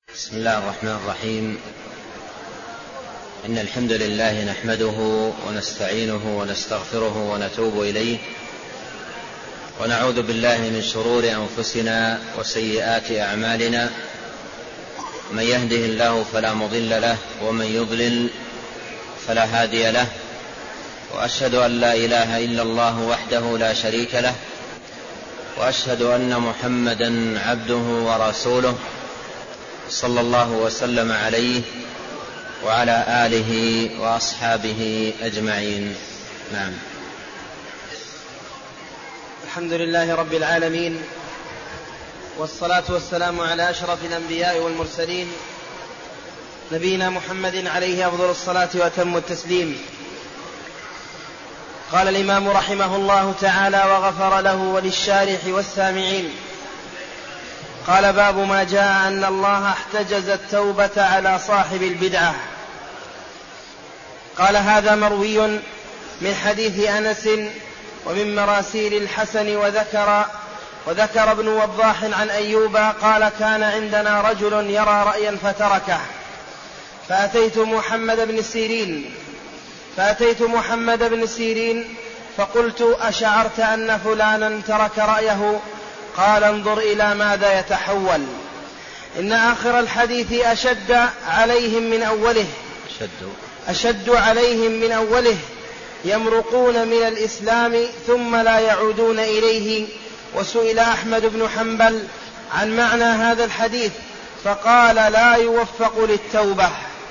بسم الله الرحمن الرحيم. إن الحمد لله نحمده ونستعينه ونستغفره ونتوب إليه، ونعوذ بالله من شرور أنفسنا وسيئات أعمالنا. من يهده الله فلا مضل له، ومن يضلل فلا هادي له، وأشهد أن لا إله إلا الله وحده لا شريك له، وأشهد أن محمدا عبده ورسوله صلى الله وسلم عليه وعلى آله وأصحابه أجمعين. نعم. الحمد لله رب العالمين، والصلاة والسلام على أشرف الأنبياء والمرسلين، نبينا محمد عليه أفضل الصلاة وأتم التسليم. قال الإمام رحمه الله تعالى وغفر له وللشارح والسامعين: قال: باب ما جاء أن الله احتجز التوبة على صاحب البدعة. قال: هذا مروي من حديث أنس ومن مراسيل الحسن، وذكر ابن وضاح عن أيوب قال: كان عندنا رجل يرى رأيا فتركه، فأتيت محمد بن سيرين فقلت: أشعرت أن فلانا ترك رأيه؟ قال: انظر إلى ماذا يتحول، إن آخر الحديث أشد عليهم من أوله يمرقون من الإسلام ثم لا يعودون إليه. وسئل أحمد بن حنبل عن معنى هذا الحديث فقال: لا يوفق للتوبة.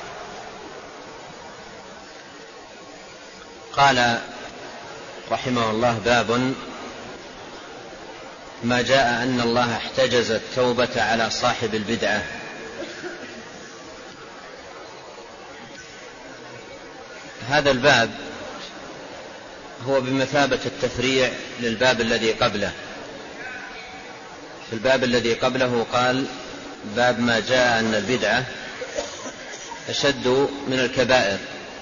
قال رحمه الله: باب ما جاء أن الله احتجز التوبة على صاحب البدعة. هذا الباب هو بمثابة التفريع للباب الذي قبله. في الباب الذي قبله قال: باب ما جاء أن البدعة أشد من الكبائر،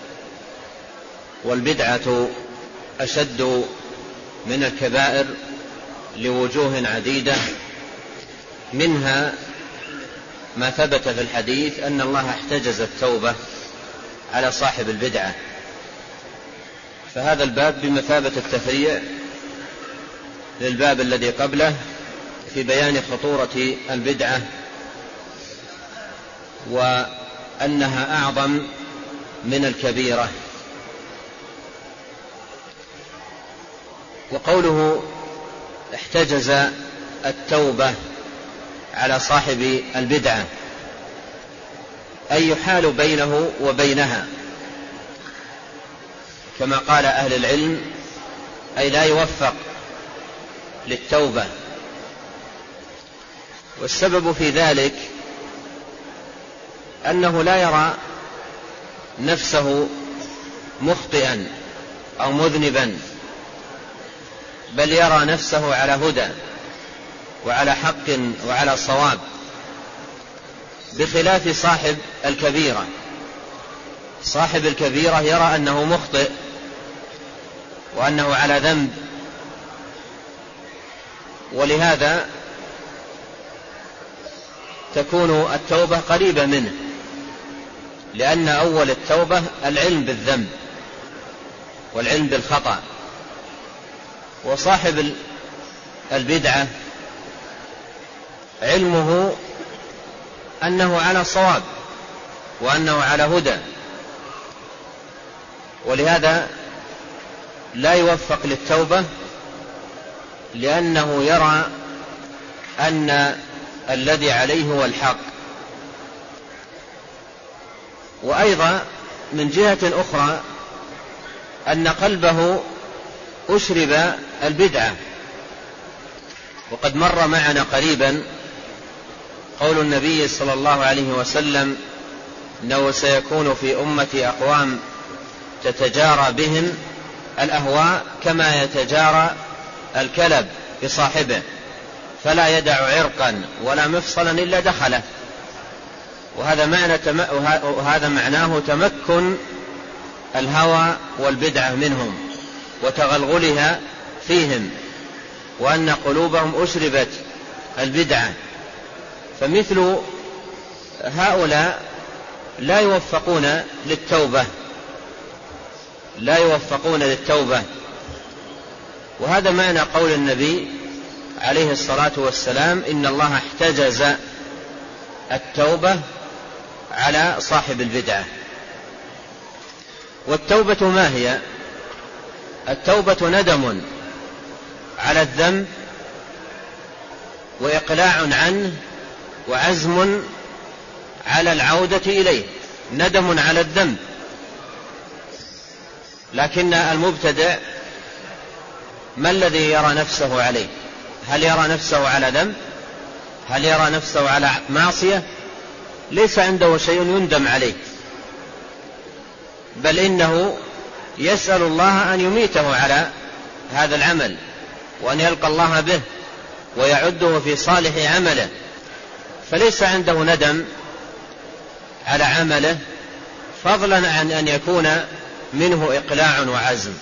والبدعة أشد من الكبائر لوجوه عديدة، منها ما ثبت في الحديث أن الله احتجز التوبة على صاحب البدعة. فهذا الباب بمثابة التفريع للباب الذي قبله في بيان خطورة البدعة وأنها أعظم من الكبيرة. وقوله احتجز التوبة على صاحب البدعة أي يحال بينه وبينها، كما قال أهل العلم، أي لا يوفق للتوبة. والسبب في ذلك أنه لا يرى نفسه مخطئا أو مذنبا، بل يرى نفسه على هدى وعلى حق وعلى صواب، بخلاف صاحب الكبيرة. صاحب الكبيرة يرى أنه مخطئ وأنه على ذنب، ولهذا تكون التوبة قريبة منه، لأن أول التوبة العلم بالذنب والعلم بالخطأ. وصاحب البدعة علمه أنه على صواب وأنه على هدى، ولهذا لا يوفق للتوبة، لأنه يرى أن الذي عليه هو الحق. وأيضا من جهة أخرى أن قلبه أشرب البدعة. وقد مر معنا قريبا قول النبي صلى الله عليه وسلم: إنه سيكون في أمتي أقوام تتجارى بهم الأهواء كما يتجارى الكلب بصاحبه، فلا يدع عرقا ولا مفصلا إلا دخله. وهذا معناه تمكن الهوى والبدعة منهم وتغلغلها فيهم، وأن قلوبهم أشربت البدعة. فمثل هؤلاء لا يوفقون للتوبة، وهذا معنى قول النبي عليه الصلاة والسلام: إن الله احتجز التوبة على صاحب البدعة. والتوبة ما هي؟ التوبة ندم على الذنب وإقلاع عنه وعزم على العودة إليه. ندم على الذنب، لكن المبتدع ما الذي يرى نفسه عليه؟ هل يرى نفسه على ذنب؟ هل يرى نفسه على معصية؟ ليس عنده شيء يندم عليه، بل إنه يسأل الله أن يميته على هذا العمل وأن يلقى الله به ويعده في صالح عمله، فليس عنده ندم على عمله، فضلا عن أن يكون منه إقلاع وعزم،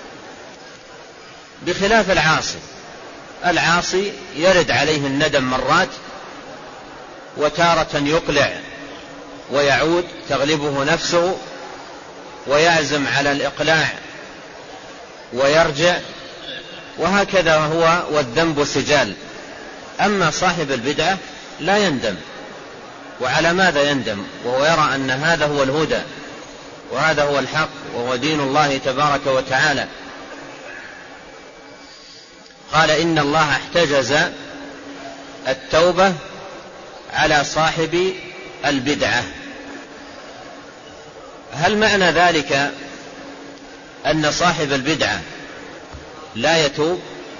بخلاف العاصي يرد عليه الندم مرات، وتارة يقلع ويعود تغلبه نفسه ويعزم على الإقلاع ويرجع، وهكذا هو والذنب سجال. أما صاحب البدعة لا يندم. وعلى ماذا يندم وهو يرى أن هذا هو الهدى وهذا هو الحق وهو دين الله تبارك وتعالى؟ قال: إن الله احتجز التوبة على صاحب البدعة. هل معنى ذلك أن صاحب البدعة لا يتوب؟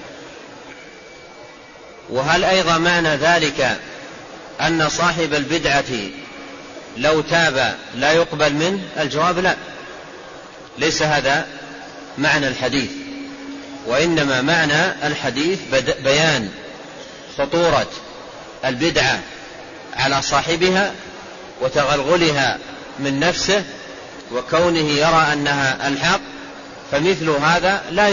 وهل أيضا معنى ذلك أن صاحب البدعة لو تاب لا يقبل منه؟ الجواب لا، ليس هذا معنى الحديث، وإنما معنى الحديث بيان خطورة البدعة على صاحبها وتغلغلها من نفسه وكونه يرى أنها الحق، فمثل هذا لا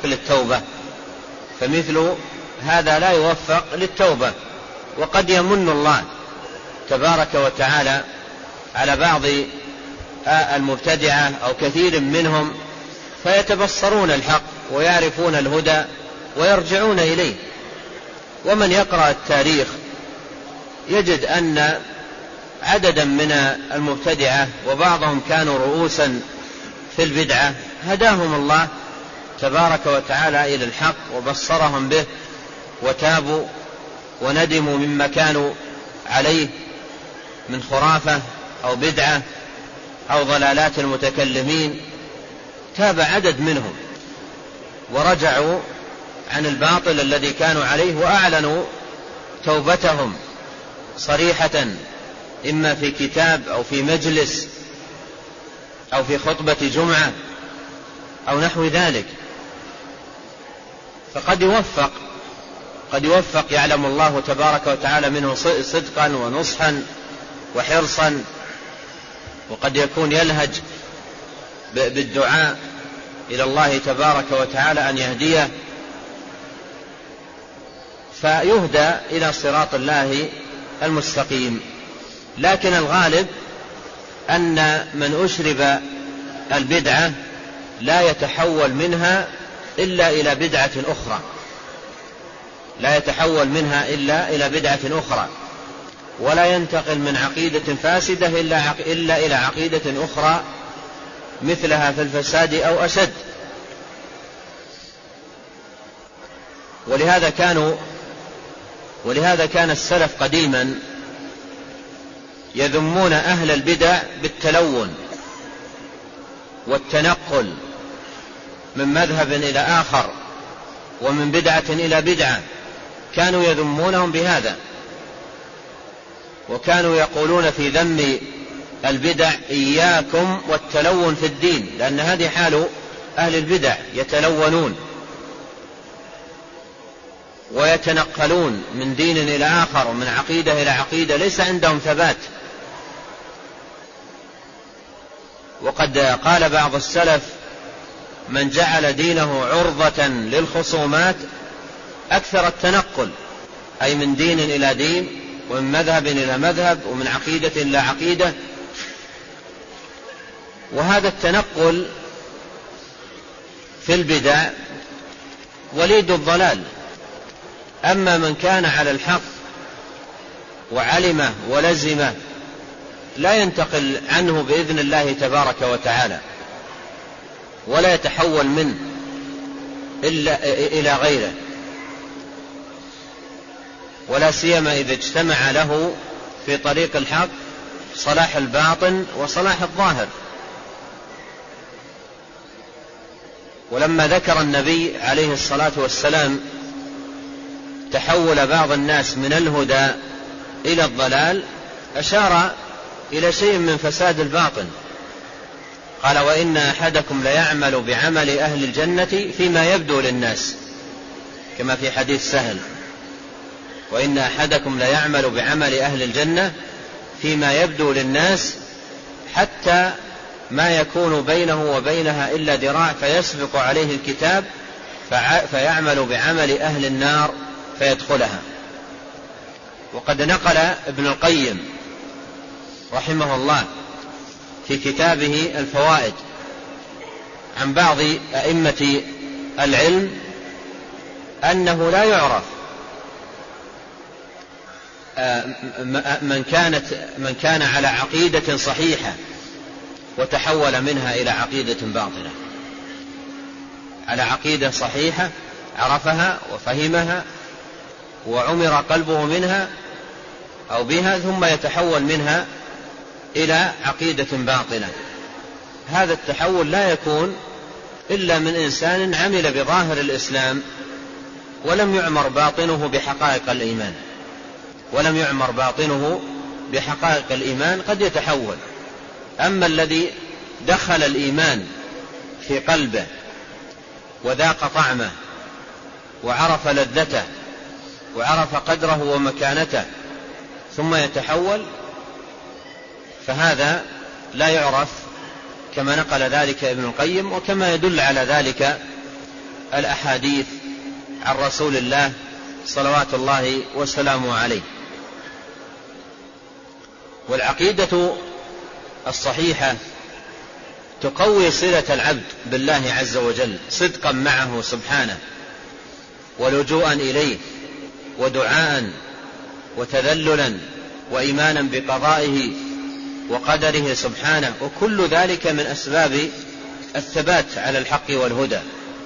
يوفق للتوبة. وقد يمن الله تبارك وتعالى على بعض المبتدعة أو كثير منهم فيتبصرون الحق ويعرفون الهدى ويرجعون إليه. ومن يقرأ التاريخ يجد أن عددا من المبتدعة وبعضهم كانوا رؤوسا في البدعة هداهم الله تبارك وتعالى إلى الحق وبصرهم به وتابوا وندموا مما كانوا عليه من خرافة أو بدعة أو ضلالات المتكلمين. تاب عدد منهم ورجعوا عن الباطل الذي كانوا عليه وأعلنوا توبتهم صريحة، إما في كتاب أو في مجلس أو في خطبة جمعة أو نحو ذلك. فقد يوفق يعلم الله تبارك وتعالى منه صدقا ونصحا وحرصا، وقد يكون يلهج بالدعاء إلى الله تبارك وتعالى أن يهديه فيهدى إلى صراط الله المستقيم. لكن الغالب أن من أشرب البدعة لا يتحول منها إلا إلى بدعة أخرى، ولا ينتقل من عقيدة فاسدة إلا إلى عقيدة أخرى مثلها في الفساد أو أشد. ولهذا كان السلف قديما يذمون أهل البدع بالتلون والتنقل من مذهب إلى آخر ومن بدعة إلى بدعة، كانوا يذمونهم بهذا، وكانوا يقولون في ذم البدع: إياكم والتلون في الدين، لأن هذه حال أهل البدع، يتلونون ويتنقلون من دين إلى آخر ومن عقيدة إلى عقيدة، ليس عندهم ثبات. وقد قال بعض السلف: من جعل دينه عرضة للخصومات أكثر التنقل، أي من دين إلى دين ومن مذهب إلى مذهب، ومن عقيدة إلى عقيدة. وهذا التنقل في البدع وليد الضلال. أما من كان على الحق وعلمه ولزمه لا ينتقل عنه بإذن الله تبارك وتعالى، ولا يتحول منه إلا إلى غيره، ولا سيما إذا اجتمع له في طريق الحق صلاح الباطن وصلاح الظاهر. ولما ذكر النبي عليه الصلاة والسلام تحول بعض الناس من الهدى إلى الضلال أشار إلى شيء من فساد الباطن. قال: وإن أحدكم ليعمل بعمل أهل الجنة فيما يبدو للناس، كما في حديث سهل: وإن أحدكم ليعمل بعمل أهل الجنة فيما يبدو للناس حتى ما يكون بينه وبينها إلا ذراع فيسبق عليه الكتاب فيعمل بعمل أهل النار فيدخلها. وقد نقل ابن القيم رحمه الله في كتابه الفوائد عن بعض أئمة العلم أنه لا يعرف من كان على عقيدة صحيحة وتحول منها إلى عقيدة باطلة. على عقيدة صحيحة عرفها وفهمها وعمر قلبه منها أو بها، ثم يتحول منها إلى عقيدة باطلة. هذا التحول لا يكون إلا من إنسان عمل بظاهر الإسلام ولم يعمر باطنه بحقائق الإيمان. ولم يعمر باطنه بحقائق الإيمان قد يتحول. أما الذي دخل الإيمان في قلبه وذاق طعمه وعرف لذته وعرف قدره ومكانته ثم يتحول، فهذا لا يعرف، كما نقل ذلك ابن القيم، وكما يدل على ذلك الأحاديث عن رسول الله صلوات الله وسلامه عليه. والعقيدة الصحيحة تقوي صلة العبد بالله عز وجل صدقا معه سبحانه، ولجوءا إليه، ودعاء، وتذللا، وإيمانا بقضائه وقدره سبحانه، وكل ذلك من أسباب الثبات على الحق والهدى.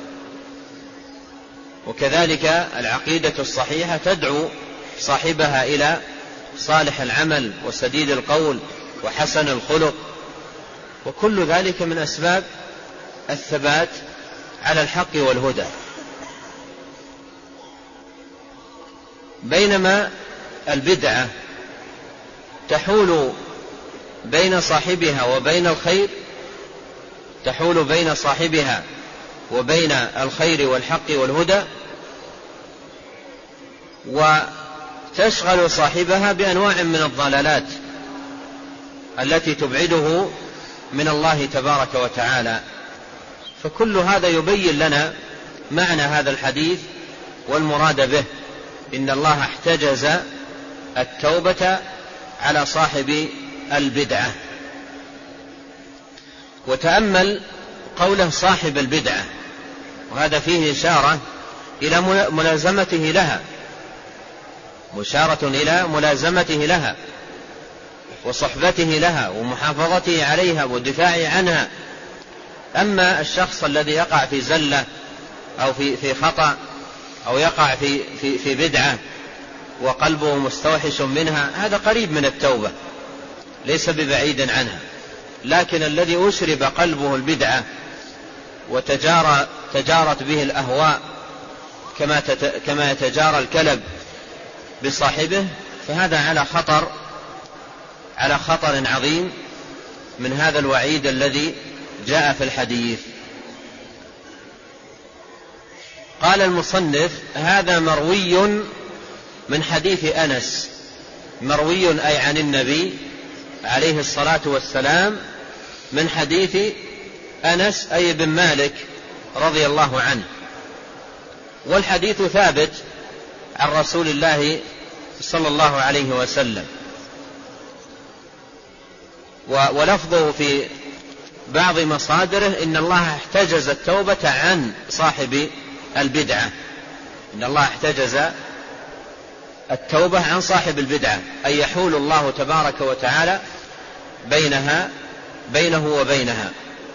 وكذلك العقيدة الصحيحة تدعو صاحبها إلى صالح العمل وسديد القول وحسن الخلق، وكل ذلك من أسباب الثبات على الحق والهدى. بينما البدعة تحول بين صاحبها وبين الخير، تحول بين صاحبها وبين الخير والحق والهدى، وتشغل صاحبها بأنواع من الضلالات التي تبعده من الله تبارك وتعالى. فكل هذا يبين لنا معنى هذا الحديث والمراد به. إن الله احتجز التوبة على صاحب البدعة. وتأمل قوله صاحب البدعة، وهذا فيه إشارة إلى ملازمته لها، مشارة إلى ملازمته لها وصحبته لها ومحافظته عليها والدفاع عنها. أما الشخص الذي يقع في زلة أو في خطأ أو يقع في بدعة وقلبه مستوحش منها، هذا قريب من التوبة، ليس ببعيد عنها. لكن الذي أشرب قلبه البدعة وتجارت به الأهواء كما يتجارى الكلب بصاحبه، فهذا على خطر عظيم من هذا الوعيد الذي جاء في الحديث. قال المصنف: هذا مروي من حديث أنس. مروي أي عن النبي عليه الصلاة والسلام، من حديث أنس أي بن مالك رضي الله عنه. والحديث ثابت عن رسول الله صلى الله عليه وسلم. ولفظه في بعض مصادره إن الله احتجز التوبة عن صاحب البدعة، إن الله احتجز التوبة عن صاحب البدعة، أي يحول الله تبارك وتعالى بينه وبينها،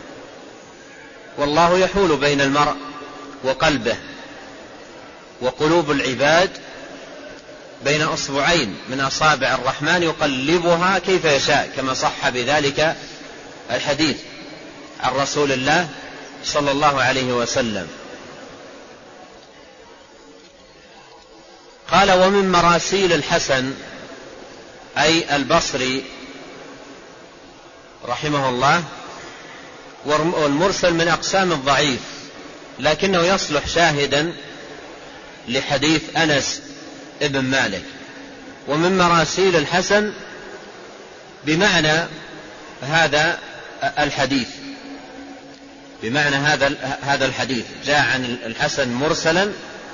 والله يحول بين المرء وقلبه، وقلوب العباد بين أصبعين من أصابع الرحمن يقلبها كيف يشاء، كما صح بذلك الحديث عن رسول الله صلى الله عليه وسلم. قال: ومن مراسيل الحسن أي البصري رحمه الله، والمرسل من أقسام الضعيف، لكنه يصلح شاهدا لحديث أنس ابن مالك. ومن مراسيل الحسن بمعنى هذا الحديث، بمعنى هذا الحديث جاء عن الحسن مرسلا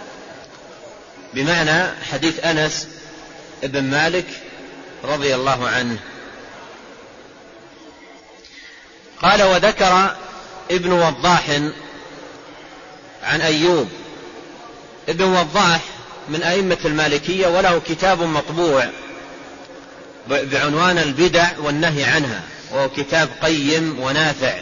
بمعنى حديث أنس ابن مالك رضي الله عنه. قال: وذكر ابن وضاح عن أيوب. ابن وضاح من أئمة المالكية، وله كتاب مطبوع بعنوان البدع والنهي عنها، وهو كتاب قيم ونافع.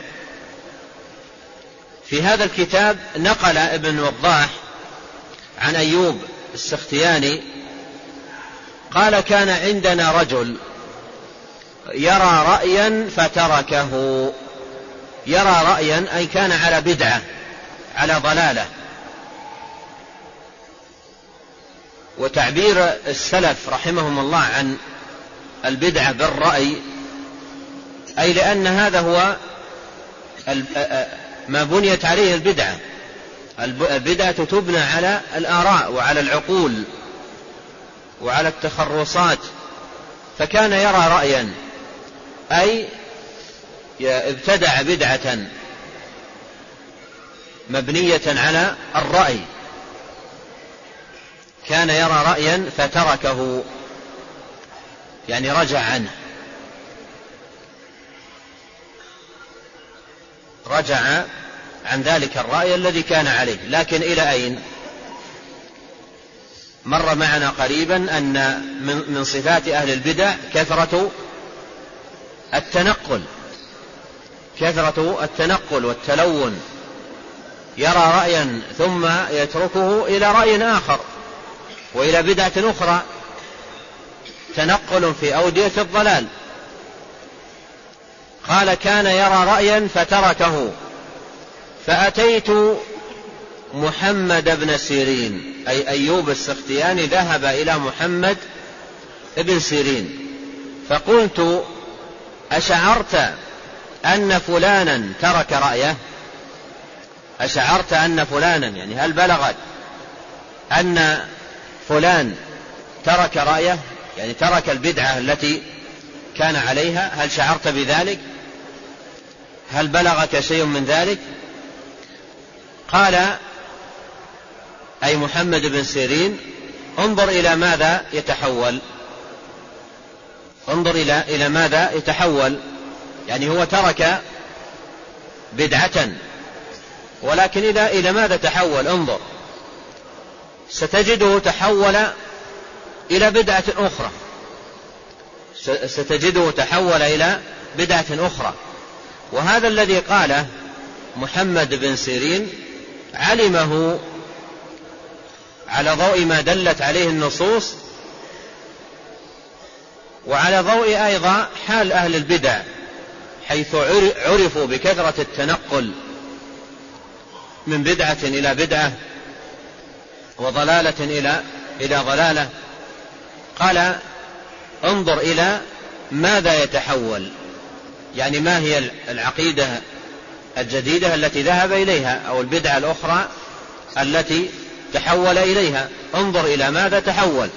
في هذا الكتاب نقل ابن وضاح عن أيوب السختياني قال: كان عندنا رجل يرى رأيا فتركه. يرى رأيا أي كان على بدعة، على ضلالة. وتعبير السلف رحمهم الله عن البدعة بالرأي، أي لأن هذا هو ما بنيت عليه البدعة. البدعة تبنى على الآراء وعلى العقول وعلى التخرصات. فكان يرى رأيا أي ابتدع بدعة مبنية على الرأي، كان يرى رأيا فتركه، يعني رجع عنه، رجع عن ذلك الرأي الذي كان عليه. لكن إلى أين؟ مر معنا قريبا أن من صفات أهل البدع كثرة التنقل والتلون، يرى رأيا ثم يتركه إلى رأي آخر وإلى بدعة أخرى، تنقل في أودية الضلال. قال: كان يرى رأيا فتركه، فأتيت محمد بن سيرين، أي أيوب السختياني ذهب إلى محمد بن سيرين، فقلت: أشعرت أن فلانا ترك رأيه؟ أشعرت أن فلانا، يعني هل بلغت أن فلان ترك رأيه، يعني ترك البدعة التي كان عليها؟ هل شعرت بذلك؟ هل بلغك شيء من ذلك؟ قال أي محمد بن سيرين: انظر إلى ماذا يتحول، انظر إلى ماذا يتحول. يعني هو ترك بدعة، ولكن إلى ماذا تحول؟ انظر، ستجده تحول إلى بدعة أخرى، ستجده تحول إلى بدعة أخرى. وهذا الذي قاله محمد بن سيرين علمه على ضوء ما دلت عليه النصوص، وعلى ضوء أيضا حال أهل البدع، حيث عرفوا بكثرة التنقل من بدعة إلى بدعة وضلالة إلى ضلالة. قال: انظر إلى ماذا يتحول، يعني ما هي العقيدة الجديدة التي ذهب إليها، أو البدعة الأخرى التي تحول إليها، انظر إلى ماذا تحول.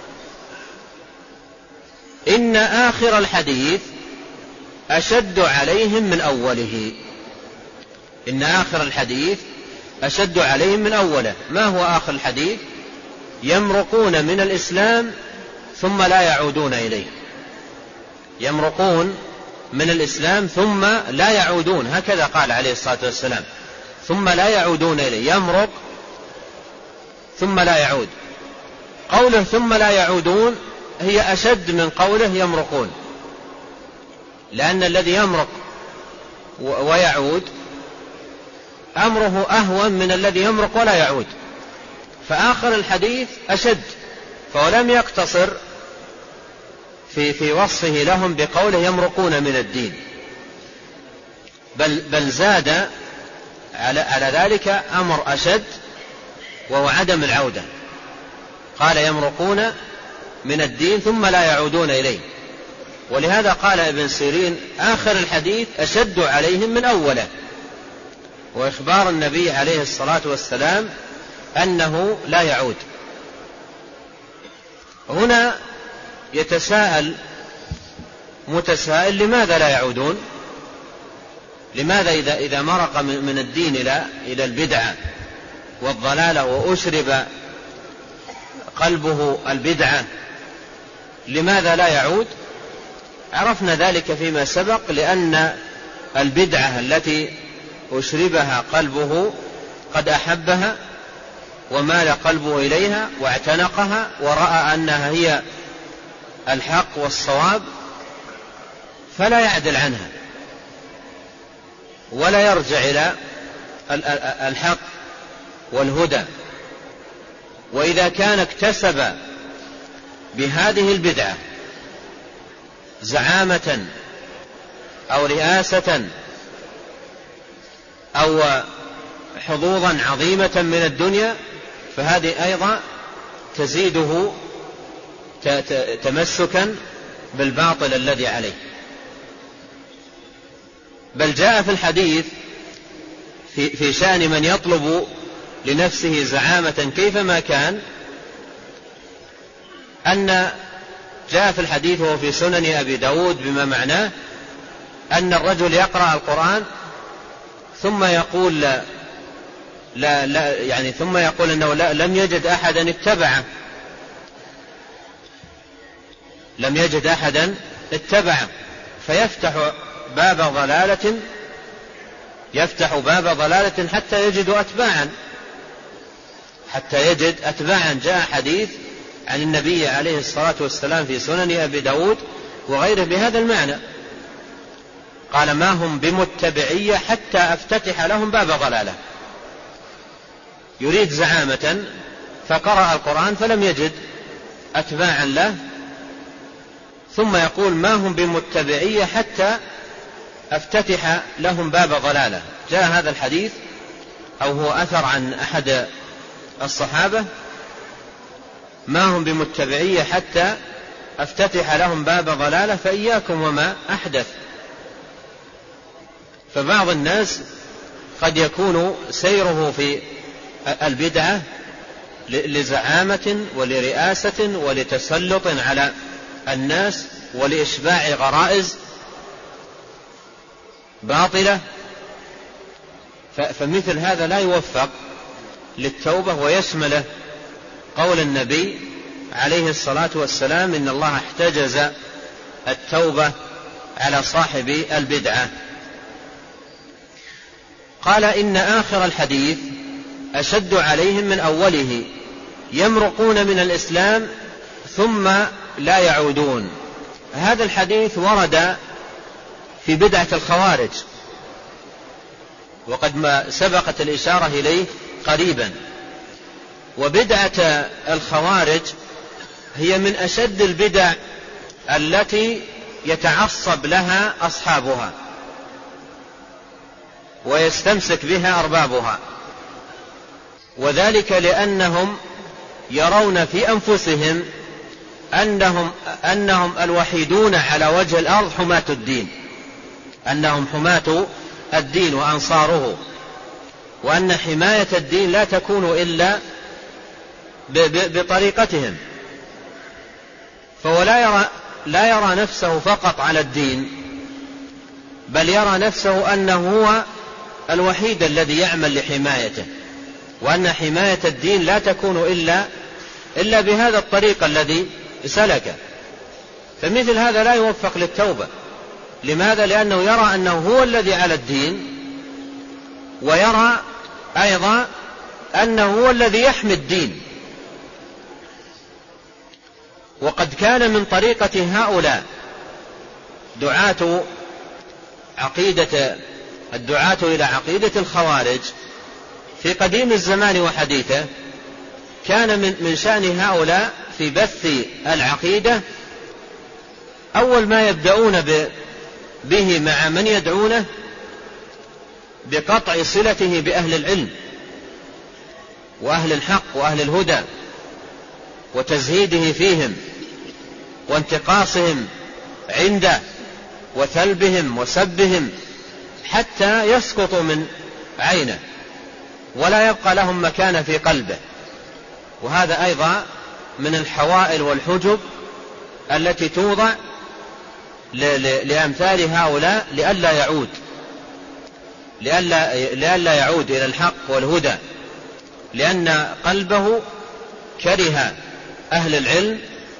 إن آخر الحديث أشد عليهم من أوله. إن آخر الحديث أشد عليهم من أوله. ما هو آخر الحديث؟ يمرقون من الإسلام ثم لا يعودون إليه. يمرقون من الإسلام ثم لا يعودون، هكذا قال عليه الصلاة والسلام، ثم لا يعودون إليه. يمرق ثم لا يعود. قوله ثم لا يعودون هي أشد من قوله يمرقون، لأن الذي يمرق ويعود أمره أهون من الذي يمرق ولا يعود، فآخر الحديث أشد، فلم يقتصر في وصفه لهم بقوله يمرقون من الدين، بل زاد على ذلك أمر أشد وهو عدم العودة. قال يمرقون من الدين ثم لا يعودون إليه. ولهذا قال ابن سيرين آخر الحديث أشد عليهم من أوله، وإخبار النبي عليه الصلاة والسلام أنه لا يعود. هنا يتساءل متسائل: لماذا لا يعودون؟ لماذا إذا مرق من الدين إلى البدعة والضلالة وأشرب قلبه البدعة لماذا لا يعود؟ عرفنا ذلك فيما سبق، لأن البدعة التي أشربها قلبه قد أحبها ومال قلبه إليها واعتنقها ورأى أنها هي الحق والصواب، فلا يعدل عنها ولا يرجع إلى الحق والهدى. وإذا كان اكتسب بهذه البدعة زعامة أو رئاسة أو حظوظا عظيمة من الدنيا، فهذه أيضا تزيده تمسكا بالباطل الذي عليه. بل جاء في الحديث في شأن من يطلب لنفسه زعامة كيفما كان، أن جاء في الحديث وهو في سنن أبي داود بما معناه أن الرجل يقرأ القرآن ثم يقول ثم يقول أنه لم يجد أحدا اتبعه، لم يجد أحدا اتبعه، فيفتح باب ضلالة حتى يجد أتباعا. جاء حديث عن النبي عليه الصلاة والسلام في سنن أبي داود وغيره بهذا المعنى، قال: ما هم بمتبعية حتى أفتتح لهم باب ضلالة. يريد زعامة فقرأ القرآن فلم يجد أتباعا له، ثم يقول: ما هم بمتبعية حتى أفتتح لهم باب ضلالة. جاء هذا الحديث أو هو أثر عن أحد الصحابة: ما هم بمتبعية حتى أفتتح لهم باب ضلالة، فإياكم وما أحدث. فبعض الناس قد يكون سيره في البدعة لزعامة ولرئاسة ولتسلط على الناس ولإشباع غرائز باطلة، فمثل هذا لا يوفق للتوبة ويشمله قول النبي عليه الصلاة والسلام: إن الله احتجز التوبة على صاحب البدعة. قال: إن آخر الحديث أشد عليهم من أوله، يمرقون من الإسلام ثم لا يعودون. هذا الحديث ورد في بدعة الخوارج، وقد ما سبقت الإشارة إليه قريبا. وبدعة الخوارج هي من أشد البدع التي يتعصب لها أصحابها ويستمسك بها أربابها، وذلك لأنهم يرون في أنفسهم أنهم الوحيدون على وجه الأرض حماة الدين، أنهم حماة الدين وأنصاره، وأن حماية الدين لا تكون إلا بطريقتهم. فهو لا يرى نفسه فقط على الدين، بل يرى نفسه أنه هو الوحيد الذي يعمل لحمايته، وأن حماية الدين لا تكون إلا بهذا الطريق سلكه. فمثل هذا لا يوفق للتوبة. لماذا؟ لأنه يرى أنه هو الذي على الدين، ويرى أيضا أنه هو الذي يحمي الدين. وقد كان من طريقة هؤلاء الدعاة إلى عقيدة الخوارج في قديم الزمان وحديثه، كان من شأن هؤلاء في بث العقيدة أول ما يبدأون به مع من يدعونه بقطع صلته بأهل العلم وأهل الحق وأهل الهدى، وتزهيده فيهم وانتقاصهم عنده وثلبهم وسبهم حتى يسقطوا من عينه ولا يبقى لهم مكان في قلبه. وهذا أيضا من الحوائل والحجب التي توضع لأمثال هؤلاء لئلا يعود إلى الحق والهدى، لأن قلبه كره أهل العلم،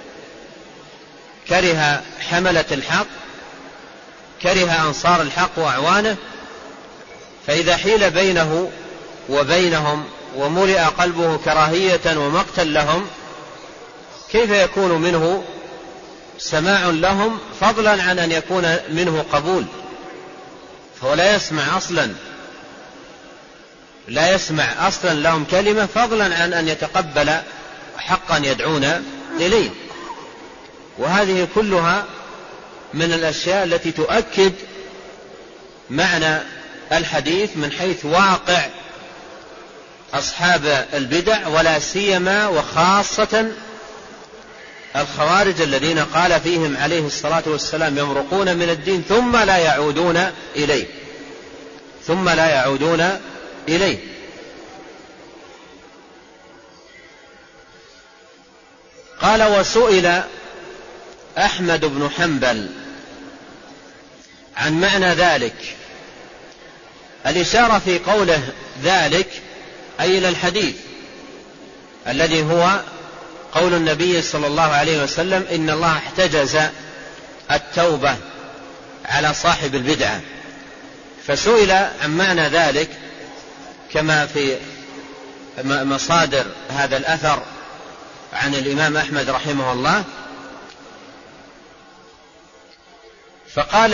كره حملة الحق، كره أنصار الحق وأعوانه. فإذا حيل بينه وبينهم وملئ قلبه كراهية ومقتا لهم، كيف يكون منه سماع لهم، فضلا عن أن يكون منه قبول؟ فهو لا يسمع أصلا لهم كلمة، فضلا عن أن يتقبل حقا يدعون إليه. وهذه كلها من الأشياء التي تؤكد معنى الحديث من حيث واقع أصحاب البدع، ولا سيما وخاصة الخوارج الذين قال فيهم عليه الصلاة والسلام يمرقون من الدين ثم لا يعودون إليه. قال: وسئل أحمد بن حنبل عن معنى ذلك. الإشارة في قوله ذلك أي إلى الحديث الذي هو قول النبي صلى الله عليه وسلم: إن الله احتجز التوبة على صاحب البدعة. فسئل عن معنى ذلك كما في مصادر هذا الأثر عن الإمام أحمد رحمه الله، فقال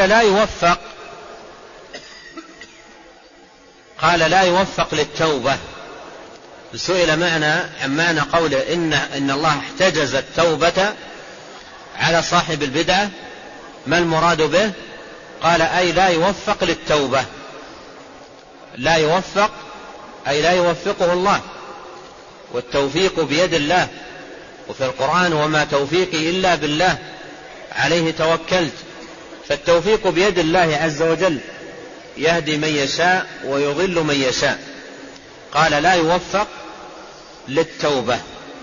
لا يوفق للتوبة. سئل عن معنى قوله إن الله احتجز التوبة على صاحب البدعة، ما المراد به؟ قال: أي لا يوفق للتوبة. لا يوفق أي لا يوفقه الله، والتوفيق بيد الله. وفي القرآن: وما توفيقي إلا بالله عليه توكلت. فالتوفيق بيد الله عز وجل، يهدي من يشاء ويضل من يشاء. قال: لا يوفق للتوبة.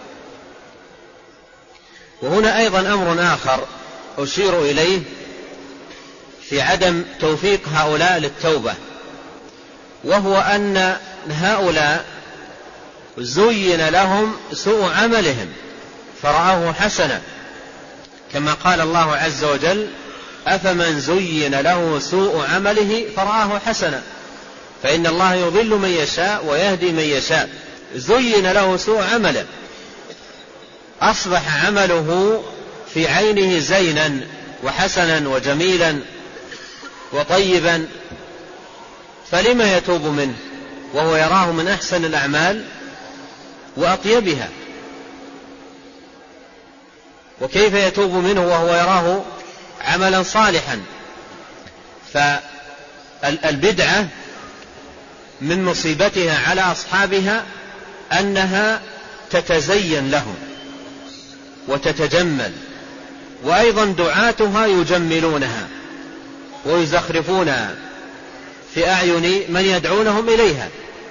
وهنا أيضا أمر آخر أشير إليه في عدم توفيق هؤلاء للتوبة، وهو أن هؤلاء زين لهم سوء عملهم فرآه حسنا، كما قال الله عز وجل: أفمن زين له سوء عمله فرآه حسنا فإن الله يضل من يشاء ويهدي من يشاء. زين له سوء عمله، أصبح عمله في عينه زينا وحسنا وجميلا وطيبا، فلما يتوب منه وهو يراه من أحسن الأعمال وأطيبها؟ وكيف يتوب منه وهو يراه عملا صالحا؟ فالبدعة من مصيبتها على أصحابها أنها تتزين لهم وتتجمل، وأيضا دعاتها يجملونها ويزخرفونها في أعين من يدعونهم إليها.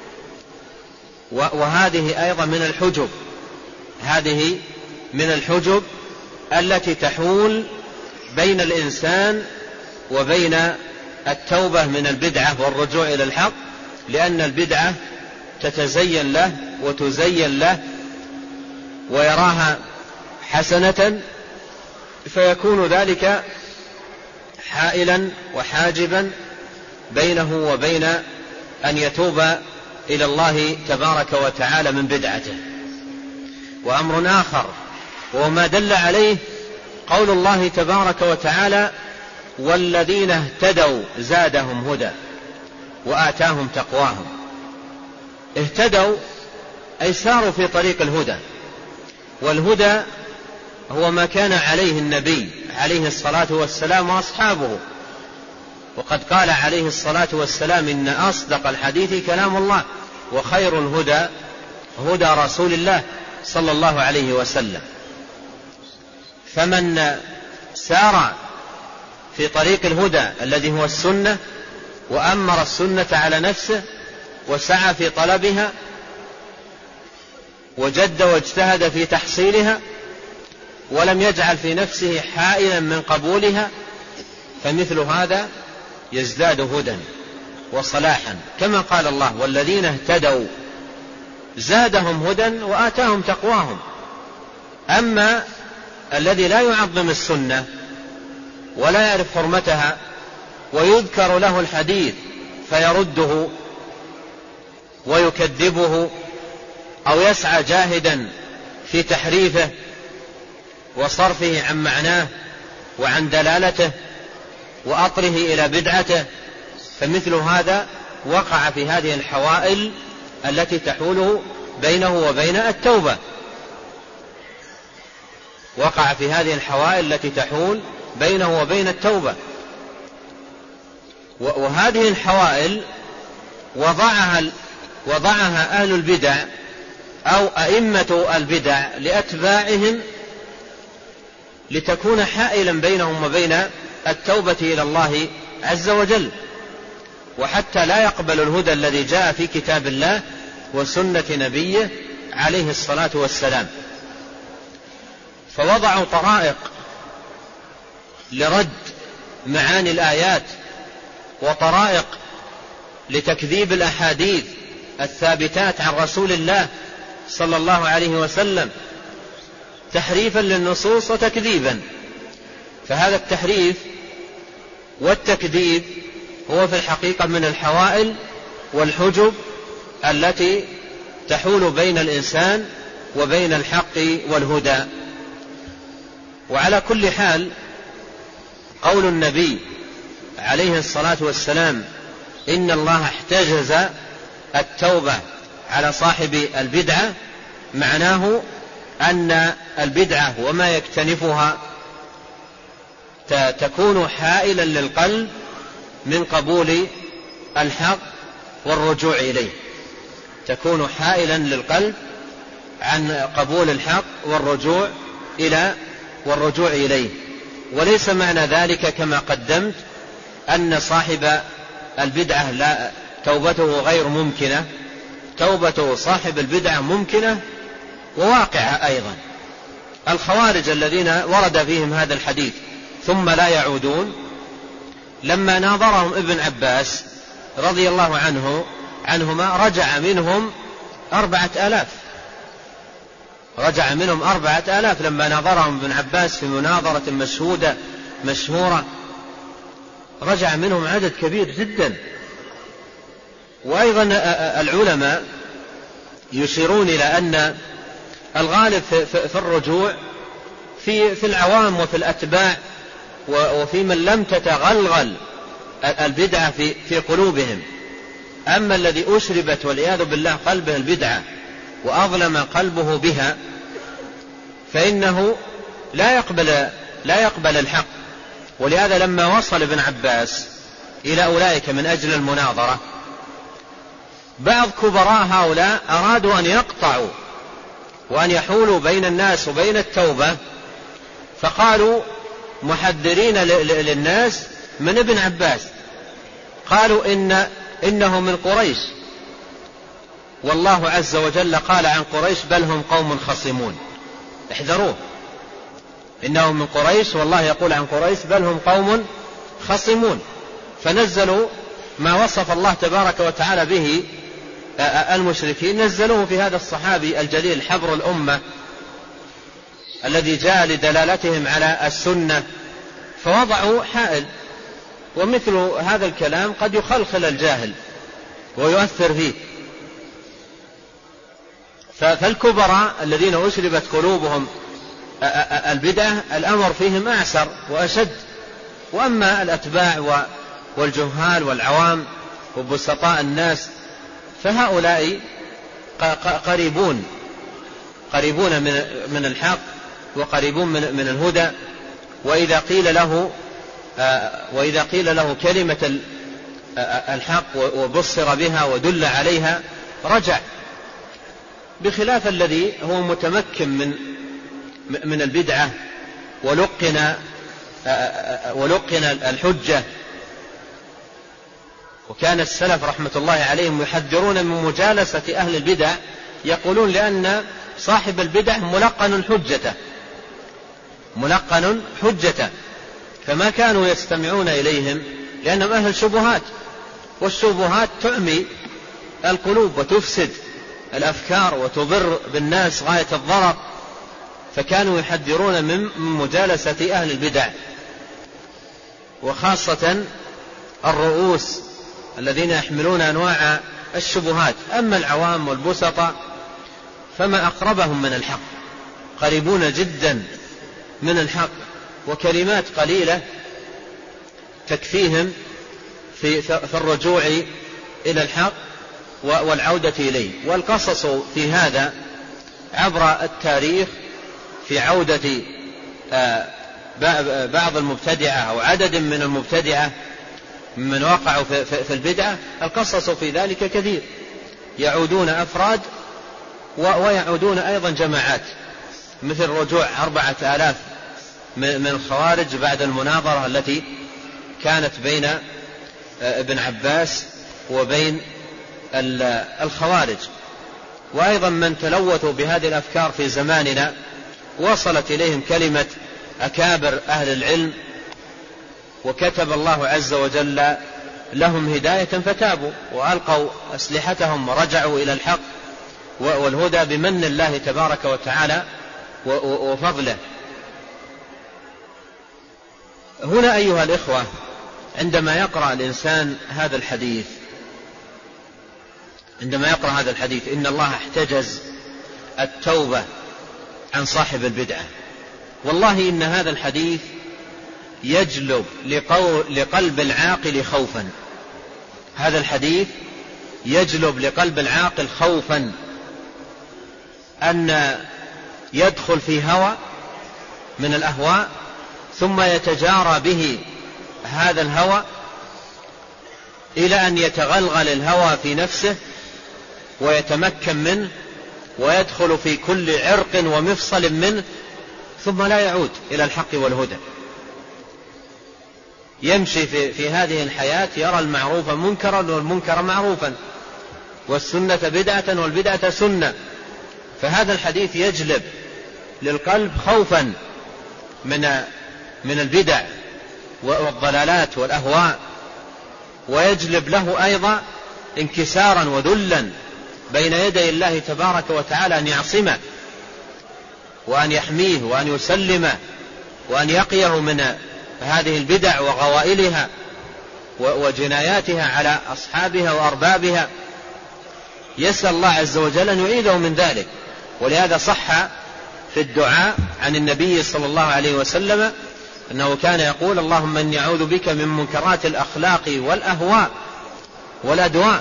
وهذه أيضا من الحجب التي تحول بين الإنسان وبين التوبة من البدعة والرجوع إلى الحق، لأن البدعة تتزين له وتزين له ويراها حسنة فيكون ذلك حائلا وحاجبا بينه وبين أن يتوب إلى الله تبارك وتعالى من بدعته. وأمر آخر وما دل عليه قول الله تبارك وتعالى: والذين اهتدوا زادهم هدى وآتاهم تقواهم. اهتدوا أي ساروا في طريق الهدى، والهدى هو ما كان عليه النبي عليه الصلاة والسلام وأصحابه. وقد قال عليه الصلاة والسلام: إن أصدق الحديث كلام الله وخير الهدى هدى رسول الله صلى الله عليه وسلم. فمن سار في طريق الهدى الذي هو السنة وأمر السنة على نفسه وسعى في طلبها وجد واجتهد في تحصيلها ولم يجعل في نفسه حائلا من قبولها، فمثل هذا يزداد هدى وصلاحا، كما قال الله: والذين اهتدوا زادهم هدى وآتاهم تقواهم. أما الذي لا يعظم السنة ولا يعرف حرمتها ويذكر له الحديث فيرده ويكذبه أو يسعى جاهدا في تحريفه وصرفه عن معناه وعن دلالته وأطره إلى بدعته، فمثل هذا وقع في هذه الحوائل التي تحول بينه وبين التوبة. وقع في هذه الحوائل التي تحول بينه وبين التوبة. وهذه الحوائل وضعها أهل البدع أو أئمة البدع لأتباعهم لتكون حائلا بينهم وبين التوبة إلى الله عز وجل، وحتى لا يقبل الهدى الذي جاء في كتاب الله وسنة نبيه عليه الصلاة والسلام. فوضعوا طرائق لرد معاني الآيات وطرائق لتكذيب الأحاديث الثابتات عن رسول الله صلى الله عليه وسلم، تحريفا للنصوص وتكذيبا. فهذا التحريف والتكذيب هو في الحقيقة من الحوائل والحجب التي تحول بين الإنسان وبين الحق والهدى. وعلى كل حال قول النبي عليه الصلاة والسلام: إن الله احتجز التوبة على صاحب البدعة، معناه أن البدعة وما يكتنفها تكون حائلا للقلب من قبول الحق والرجوع إليه، تكون حائلا للقلب عن قبول الحق والرجوع إليه. وليس معنى ذلك كما قدمت أن صاحب البدعة لا توبته غير ممكنة. توبة صاحب البدعة ممكنة وواقعة أيضا. الخوارج الذين ورد فيهم هذا الحديث ثم لا يعودون، لما ناظرهم ابن عباس رضي الله عنهما رجع منهم 4000. رجع منهم 4000 لما ناظرهم ابن عباس في مناظرة مشهورة، رجع منهم عدد كبير جدا. وأيضا العلماء يشيرون إلى أن الغالب في الرجوع في العوام وفي الأتباع وفي من لم تتغلغل البدعة في قلوبهم. أما الذي أشربت والعياذ بالله قلبه البدعة وأظلم قلبه بها فإنه لا يقبل الحق. ولهذا لما وصل ابن عباس إلى أولئك من أجل المناظرة، بعض كبراء هؤلاء أرادوا أن يقطعوا وأن يحولوا بين الناس وبين التوبة، فقالوا محذرين للناس من ابن عباس، قالوا إنه من قريش، والله عز وجل قال عن قريش: بل هم قوم خصمون، احذروه، إنه من قريش، والله يقول عن قريش: بل هم قوم خصمون. فنزلوا ما وصف الله تبارك وتعالى به المشركين، نزلوه في هذا الصحابي الجليل حبر الأمة الذي جاء لدلالتهم على السنة، فوضعوا حائل. ومثل هذا الكلام قد يخلخل الجاهل ويؤثر فيه. فالكبراء الذين أشربت قلوبهم البدعة الأمر فيهم أعسر وأشد. وأما الأتباع والجهال والعوام وبسطاء الناس فهؤلاء قريبون من الحق وقريبون من الهدى. وإذا قيل له كلمة الحق وبصر بها ودل عليها رجع، بخلاف الذي هو متمكن من البدعة ولقن الحجة. وكان السلف رحمة الله عليهم يحذرون من مجالسة أهل البدع، يقولون لأن صاحب البدع ملقن حجة، فما كانوا يستمعون إليهم لأنهم أهل شبهات، والشبهات تعمي القلوب وتفسد الأفكار وتضر بالناس غاية الضرر. فكانوا يحذرون من مجالسة أهل البدع، وخاصة الرؤوس الذين يحملون أنواع الشبهات. أما العوام والبسطة فما أقربهم من الحق، قريبون جدا من الحق، وكلمات قليلة تكفيهم في الرجوع إلى الحق والعودة إليه. والقصص في هذا عبر التاريخ في عودة بعض المبتدعة أو عدد من المبتدعة من وقعوا في البدعة، القصص في ذلك كثير، يعودون أفراد ويعودون أيضا جماعات، مثل رجوع 4000 من الخوارج بعد المناظرة التي كانت بين ابن عباس وبين الخوارج. وأيضا من تلوثوا بهذه الأفكار في زماننا وصلت إليهم كلمة أكابر أهل العلم، وكتب الله عز وجل لهم هداية فتابوا وألقوا أسلحتهم ورجعوا إلى الحق والهدى بمن الله تبارك وتعالى وفضله. هنا أيها الإخوة، عندما يقرأ الإنسان هذا الحديث، إن الله احتجز التوبة عن صاحب البدعة، والله إن هذا الحديث يجلب لقلب العاقل خوفا. هذا الحديث يجلب لقلب العاقل خوفا أن يدخل في هوى من الأهواء، ثم يتجارى به هذا الهوى إلى أن يتغلغل الهوى في نفسه ويتمكن منه ويدخل في كل عرق ومفصل منه، ثم لا يعود إلى الحق والهدى. يمشي في هذه الحياة يرى المعروف منكرا والمنكر معروفا، والسنة بدعة والبدعة سنة. فهذا الحديث يجلب للقلب خوفا من البدع والضلالات والأهواء، ويجلب له أيضا انكسارا وذلا بين يدي الله تبارك وتعالى، أن يعصمه وأن يحميه وأن يسلمه وأن يقيه من هذه البدع وغوائلها وجناياتها على أصحابها وأربابها. يسأل الله عز وجل أن يعيذه من ذلك. ولهذا صح في الدعاء عن النبي صلى الله عليه وسلم أنه كان يقول: اللهم إني أعوذ بك من منكرات الأخلاق والأهواء والأدواء.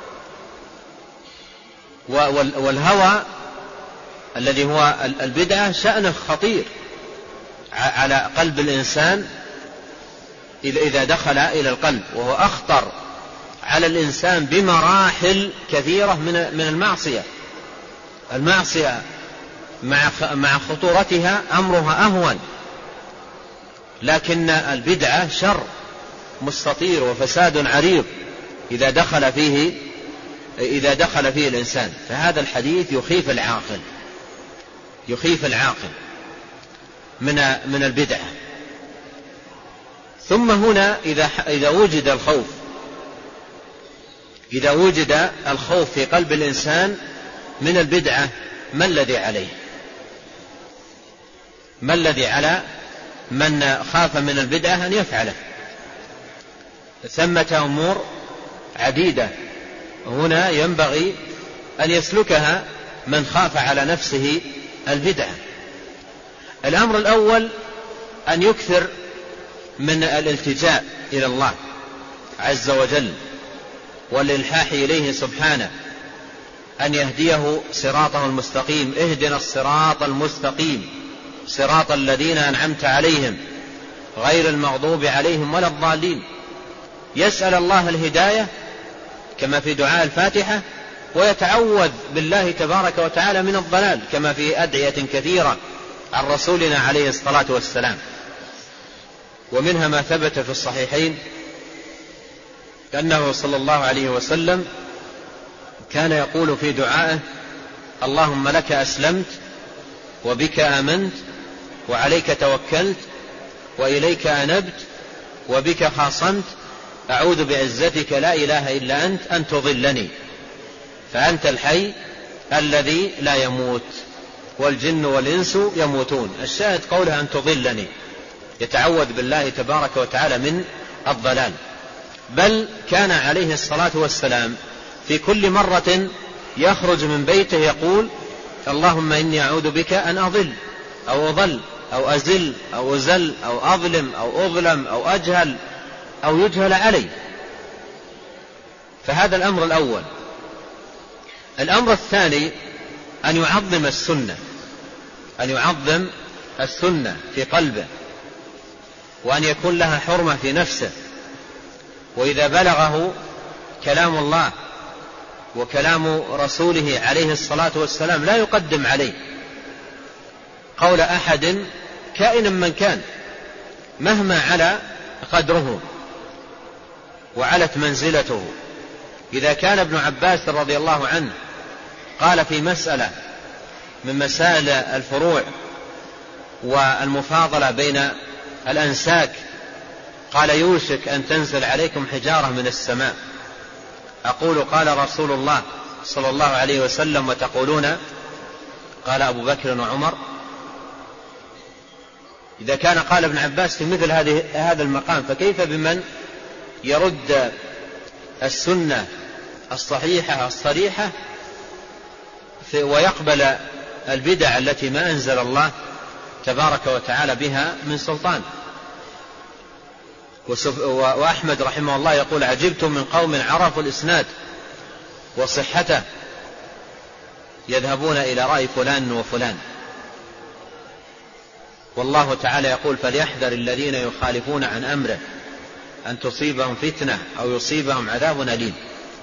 والهوى الذي هو البدعة شأنه خطير على قلب الإنسان إذا دخل إلى القلب، وهو أخطر على الإنسان بمراحل كثيرة من المعصية. المعصية مع خطورتها أمرها أهون، لكن البدعة شر مستطير وفساد عريض إذا دخل فيه الإنسان. فهذا الحديث يخيف العاقل من البدعة. ثم هنا إذا وجد الخوف في قلب الإنسان من البدعة، ما الذي عليه؟ ما الذي على من خاف من البدعة أن يفعله؟ ثمة أمور عديدة هنا ينبغي أن يسلكها من خاف على نفسه البدعة. الأمر الأول أن يكثر من الالتجاء إلى الله عز وجل والإلحاح إليه سبحانه أن يهديه صراطه المستقيم. اهدنا الصراط المستقيم صراط الذين أنعمت عليهم غير المغضوب عليهم ولا الضالين. يسأل الله الهداية كما في دعاء الفاتحة، ويتعوذ بالله تبارك وتعالى من الضلال كما في أدعية كثيرة عن رسولنا عليه الصلاة والسلام. ومنها ما ثبت في الصحيحين أنه صلى الله عليه وسلم كان يقول في دعائه: اللهم لك أسلمت وبك آمنت وعليك توكلت وإليك أنبت وبك خاصمت أعوذ بعزتك لا إله إلا أنت أن تضلني فأنت الحي الذي لا يموت والجن والإنس يموتون. الشاهد قولها أن تضلني، يتعوذ بالله تبارك وتعالى من الضلال. بل كان عليه الصلاة والسلام في كل مرة يخرج من بيته يقول: اللهم إني أعوذ بك أن أضل أو أضل أو أزل أو أزل أو أظلم أو أظلم أو أجهل أو يجهل علي. فهذا الأمر الأول. الأمر الثاني أن يعظم السنة، أن يعظم السنة في قلبه، وأن يكون لها حرمة في نفسه. وإذا بلغه كلام الله وكلام رسوله عليه الصلاة والسلام لا يقدم عليه قول أحد كائنا من كان مهما على قدره وعلت منزلته. إذا كان ابن عباس رضي الله عنه قال في مسألة من مسائل الفروع والمفاضلة بين الأنساك قال: يوشك أن تنزل عليكم حجارة من السماء. أقول: قال رسول الله صلى الله عليه وسلم وتقولون قال أبو بكر وعمر. إذا كان قال ابن عباس في مثل هذا المقام، فكيف بمن يرد السنة الصحيحة الصريحة ويقبل البدع التي ما أنزل الله تبارك وتعالى بها من سلطان. وأحمد رحمه الله يقول: عجبت من قوم عرفوا الإسناد وصحته يذهبون إلى رأي فلان وفلان. والله تعالى يقول: فليحذر الذين يخالفون عن أمره أن تصيبهم فتنة أو يصيبهم عذاب أليم.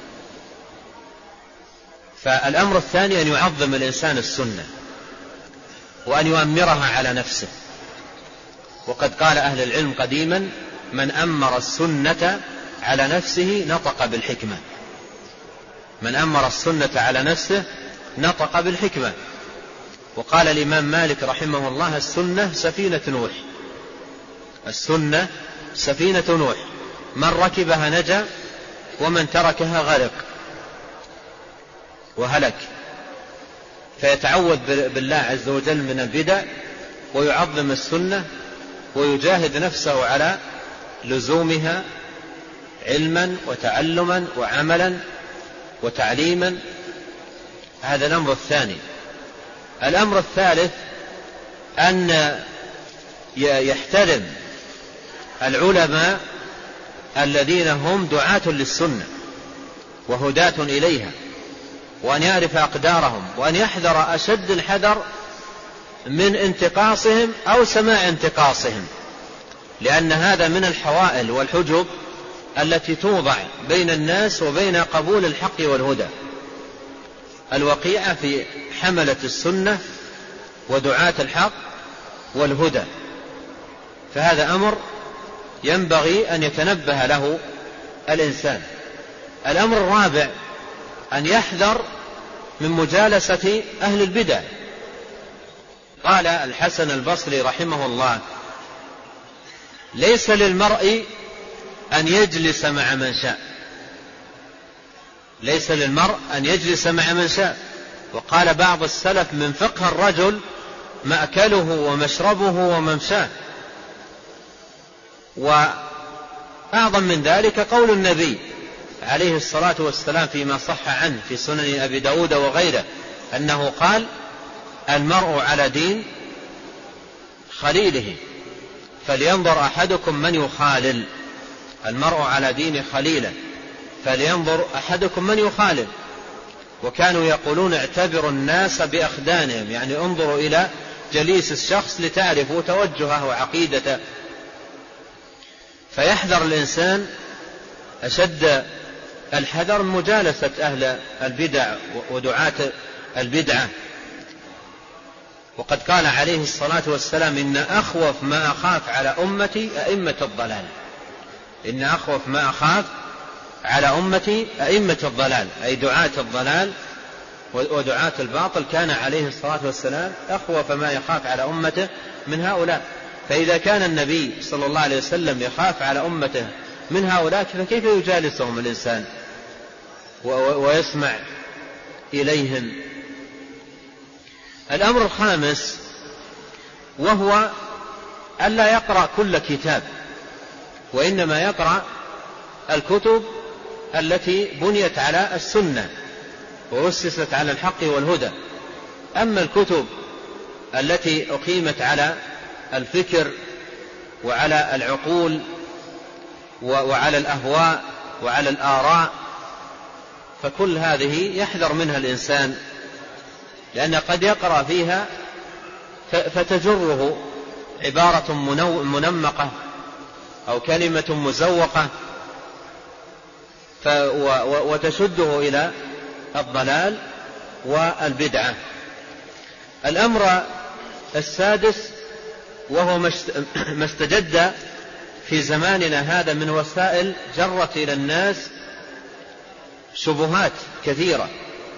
فالأمر الثاني أن يعظم الإنسان السنة وأن يؤمرها على نفسه. وقد قال أهل العلم قديما: من أمر السنة على نفسه نطق بالحكمة. من أمر السنة على نفسه نطق بالحكمة. وقال الإمام مالك رحمه الله: السنة سفينة نوح. السنة سفينة نوح، من ركبها نجا ومن تركها غرق وهلك. فيتعوذ بالله عز وجل من البدع ويعظم السنة ويجاهد نفسه على لزومها علما وتعلما وعملا وتعليما. هذا الأمر الثاني. الأمر الثالث أن يحترم العلماء الذين هم دعاة للسنة وهداة إليها، وأن يعرف أقدارهم، وأن يحذر أشد الحذر من انتقاصهم أو سماع انتقاصهم، لأن هذا من الحوائل والحجب التي توضع بين الناس وبين قبول الحق والهدى. الوقيعة في حملة السنة ودعاة الحق والهدى. فهذا أمر ينبغي أن يتنبه له الإنسان. الأمر الرابع أن يحذر من مجالسة أهل البدع. قال الحسن البصري رحمه الله: ليس للمرء أن يجلس مع من شاء. ليس للمرء أن يجلس مع من شاء. وقال بعض السلف: من فقه الرجل مأكله ومشربه وممشاه. وأعظم من ذلك قول النبي عليه الصلاة والسلام فيما صح عنه في سنن أبي داود وغيره أنه قال: المرء على دين خليله فلينظر أحدكم من يخالل. المرء على دين خليله فلينظر أحدكم من يخالل. وكانوا يقولون: اعتبروا الناس بأخدانهم، يعني انظروا إلى جليس الشخص لتعرفوا توجهه وعقيدته. فيحذر الإنسان أشد الحذر من مجالسة أهل البدع ودعاة البدعة. وقد قال عليه الصلاة والسلام: إن أخوف ما أخاف على أمتي أئمة الضلال. إن أخوف ما أخاف على أمتي أئمة الضلال، أي دعاة الضلال ودعاة الباطل. كان عليه الصلاة والسلام أخوف ما يخاف على أمته من هؤلاء. فإذا كان النبي صلى الله عليه وسلم يخاف على أمته من هؤلاء، فكيف يجالسهم الإنسان ويسمع إليهم؟ الأمر الخامس وهو ألا يقرأ كل كتاب، وإنما يقرأ الكتب التي بنيت على السنة وأسست على الحق والهدى. أما الكتب التي أقيمت على الفكر وعلى العقول وعلى الأهواء وعلى الآراء، فكل هذه يحذر منها الإنسان، لأن قد يقرأ فيها فتجره عبارة منمقة أو كلمة مزوقة وتشده إلى الضلال والبدعة. الأمر السادس وهو ما استجد في زماننا هذا من وسائل جرت إلى الناس شبهات كثيرة،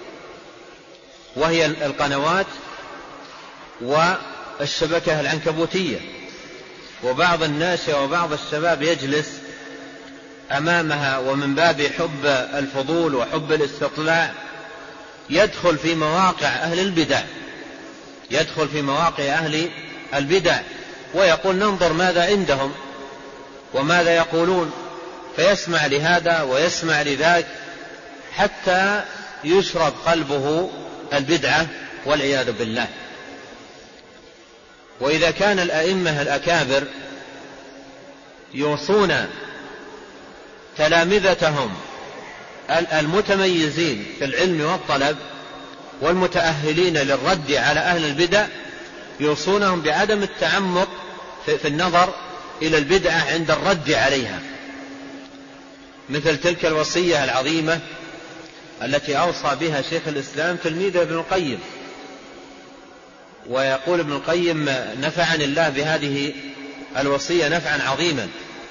وهي القنوات والشبكة العنكبوتية. وبعض الناس وبعض الشباب يجلس أمامها ومن باب حب الفضول وحب الاستطلاع يدخل في مواقع أهل البدع، يدخل في مواقع أهل البدع ويقول: ننظر ماذا عندهم وماذا يقولون، فيسمع لهذا ويسمع لذاك حتى يشرب قلبه البدعة والعياذ بالله. وإذا كان الأئمة الأكابر يوصون تلامذتهم المتميزين في العلم والطلب والمتأهلين للرد على أهل البدع، يوصونهم بعدم التعمق في النظر إلى البدعة عند الرد عليها، مثل تلك الوصية العظيمة التي أوصى بها شيخ الإسلام تلميذه ابن القيم. ويقول ابن القيم: نفعني الله بهذه الوصية نفعا عظيما.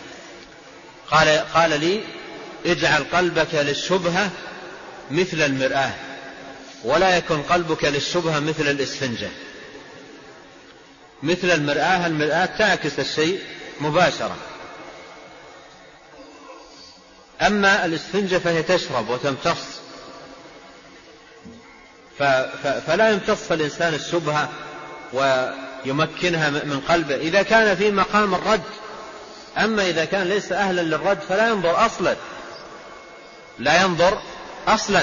قال لي: اجعل قلبك للشبهة مثل المرآة، ولا يكن قلبك للشبهة مثل الإسفنجة. مثل المرآة، المرآة تعكس الشيء مباشرة، أما الإسفنجة فهي تشرب وتمتص، فلا يمتص الإنسان الشبهة ويمكنها من قلبه إذا كان في مقام الرد. أما إذا كان ليس أهلا للرد فلا ينظر أصلا، لا ينظر أصلا،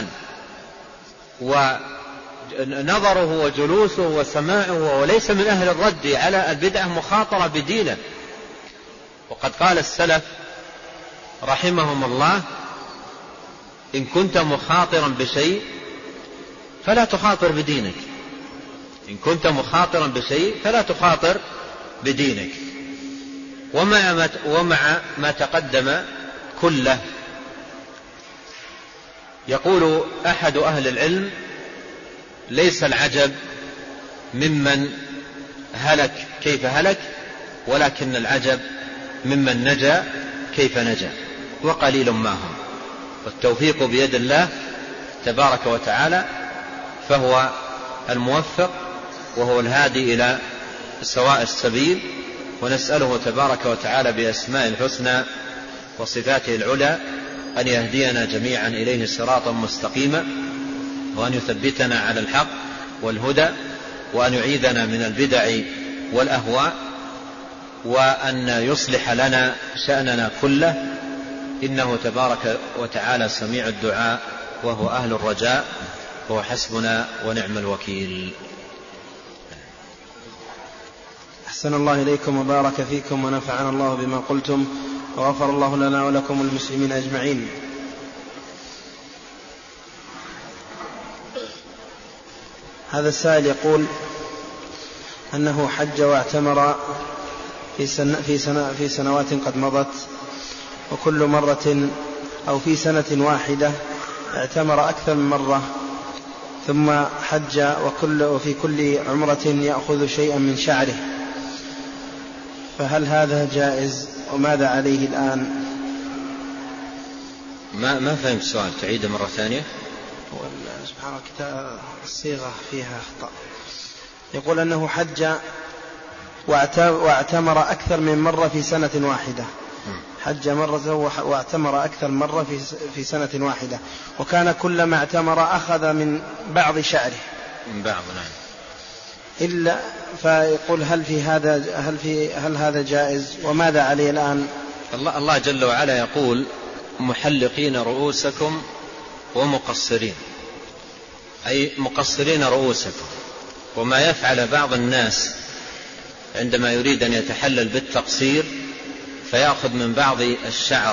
ونظره وجلوسه وسماعه وليس من أهل الرد على البدعة مخاطرة بدينه. وقد قال السلف رحمهم الله: إن كنت مخاطرا بشيء فلا تخاطر بدينك. إن كنت مخاطرا بشيء فلا تخاطر بدينك. ومع ما تقدم كله، يقول أحد أهل العلم: ليس العجب ممن هلك كيف هلك، ولكن العجب ممن نجا كيف نجا، وقليل ما هم. والتوفيق بيد الله تبارك وتعالى، فهو الموفق وهو الهادي إلى سواء السبيل. ونسأله تبارك وتعالى بأسماء الحسنى وصفاته العلى أن يهدينا جميعا إليه صراطا مستقيما، وأن يثبتنا على الحق والهدى، وأن يعيذنا من البدع والأهواء، وأن يصلح لنا شأننا كله، إنه تبارك وتعالى سميع الدعاء وهو أهل الرجاء، وهو حسبنا ونعم الوكيل. أحسن الله إليكم وبارك فيكم ونفعنا الله بما قلتم، وغفر الله لنا ولكم المسلمين أجمعين. هذا السائل يقول أنه حج واعتمر في سنوات قد مضت، وكل مرة أو في سنة واحدة اعتمر أكثر من مرة، ثم حج وفي كل عمرة يأخذ شيئا من شعره، فهل هذا جائز وماذا عليه الآن؟ ما فهمت السؤال، تعيده مرة ثانية. سبحان الله الصيغة فيها أخطاء. يقول أنه حج واعتمر أكثر من مرة في سنة واحدة، حج مرة واعتمر أكثر مرة في سنة واحدة، وكان كلما اعتمر أخذ من بعض شعره من بعض، نعم. إلا فيقول هل هذا جائز وماذا عليه الآن؟ الله جل وعلا يقول محلقين رؤوسكم ومقصرين، أي مقصرين رؤوسكم. وما يفعل بعض الناس عندما يريد أن يتحلل بالتقصير فيأخذ من بعض الشعر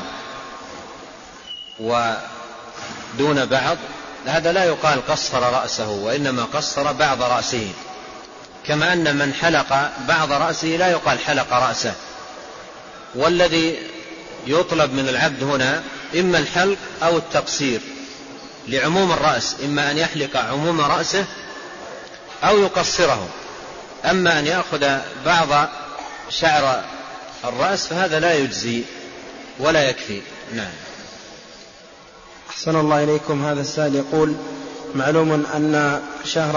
ودون بعض، هذا لا يقال قصر رأسه، وإنما قصر بعض رأسه، كما أن من حلق بعض رأسه لا يقال حلق رأسه. والذي يطلب من العبد هنا إما الحلق أو التقصير لعموم الرأس، إما أن يحلق عموم رأسه أو يقصره. أما أن يأخذ بعض شعر الرأس فهذا لا يجزي ولا يكفي. نعم. أحسن الله إليكم. هذا السائل يقول معلوم أن شهر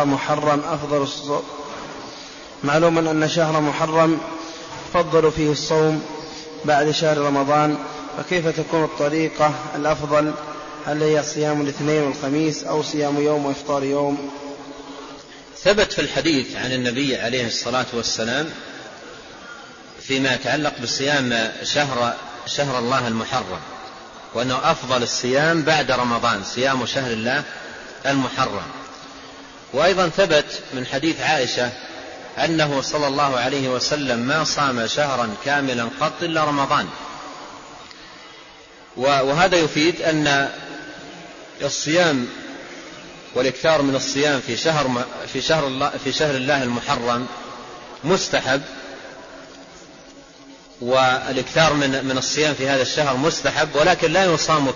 محرم فضل فيه الصوم بعد شهر رمضان، فكيف تكون الطريقة الأفضل؟ هل هي صيام الاثنين والخميس أو صيام يوم وإفطار يوم؟ ثبت في الحديث عن النبي عليه الصلاة والسلام فيما يتعلق بصيام شهر الله المحرم، وأنه أفضل الصيام بعد رمضان صيام شهر الله المحرم. وأيضا ثبت من حديث عائشة أنه صلى الله عليه وسلم ما صام شهرا كاملا قط إلا رمضان. وهذا يفيد أن الصيام والإكثار من الصيام في شهر الله المحرم مستحب، والإكثار من الصيام في هذا الشهر مستحب، ولكن لا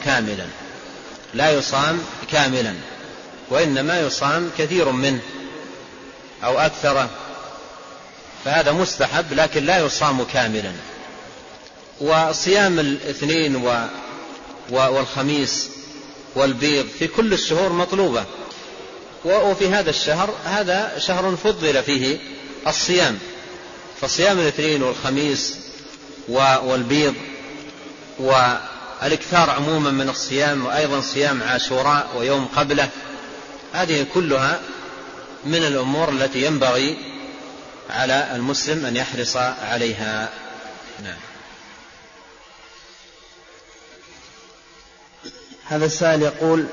يصام كاملا، وإنما يصام كثير منه أو أكثره، فهذا مستحب لكن لا يصام كاملا. وصيام الاثنين والخميس والبيض في كل الشهور مطلوبة، وفي هذا الشهر هذا شهر فضل فيه الصيام، فصيام الاثنين والخميس والبيض والإكثار عموما من الصيام، وأيضا صيام عاشوراء ويوم قبله، هذه كلها من الأمور التي ينبغي على المسلم أن يحرص عليها. نعم. هذا السائل يقول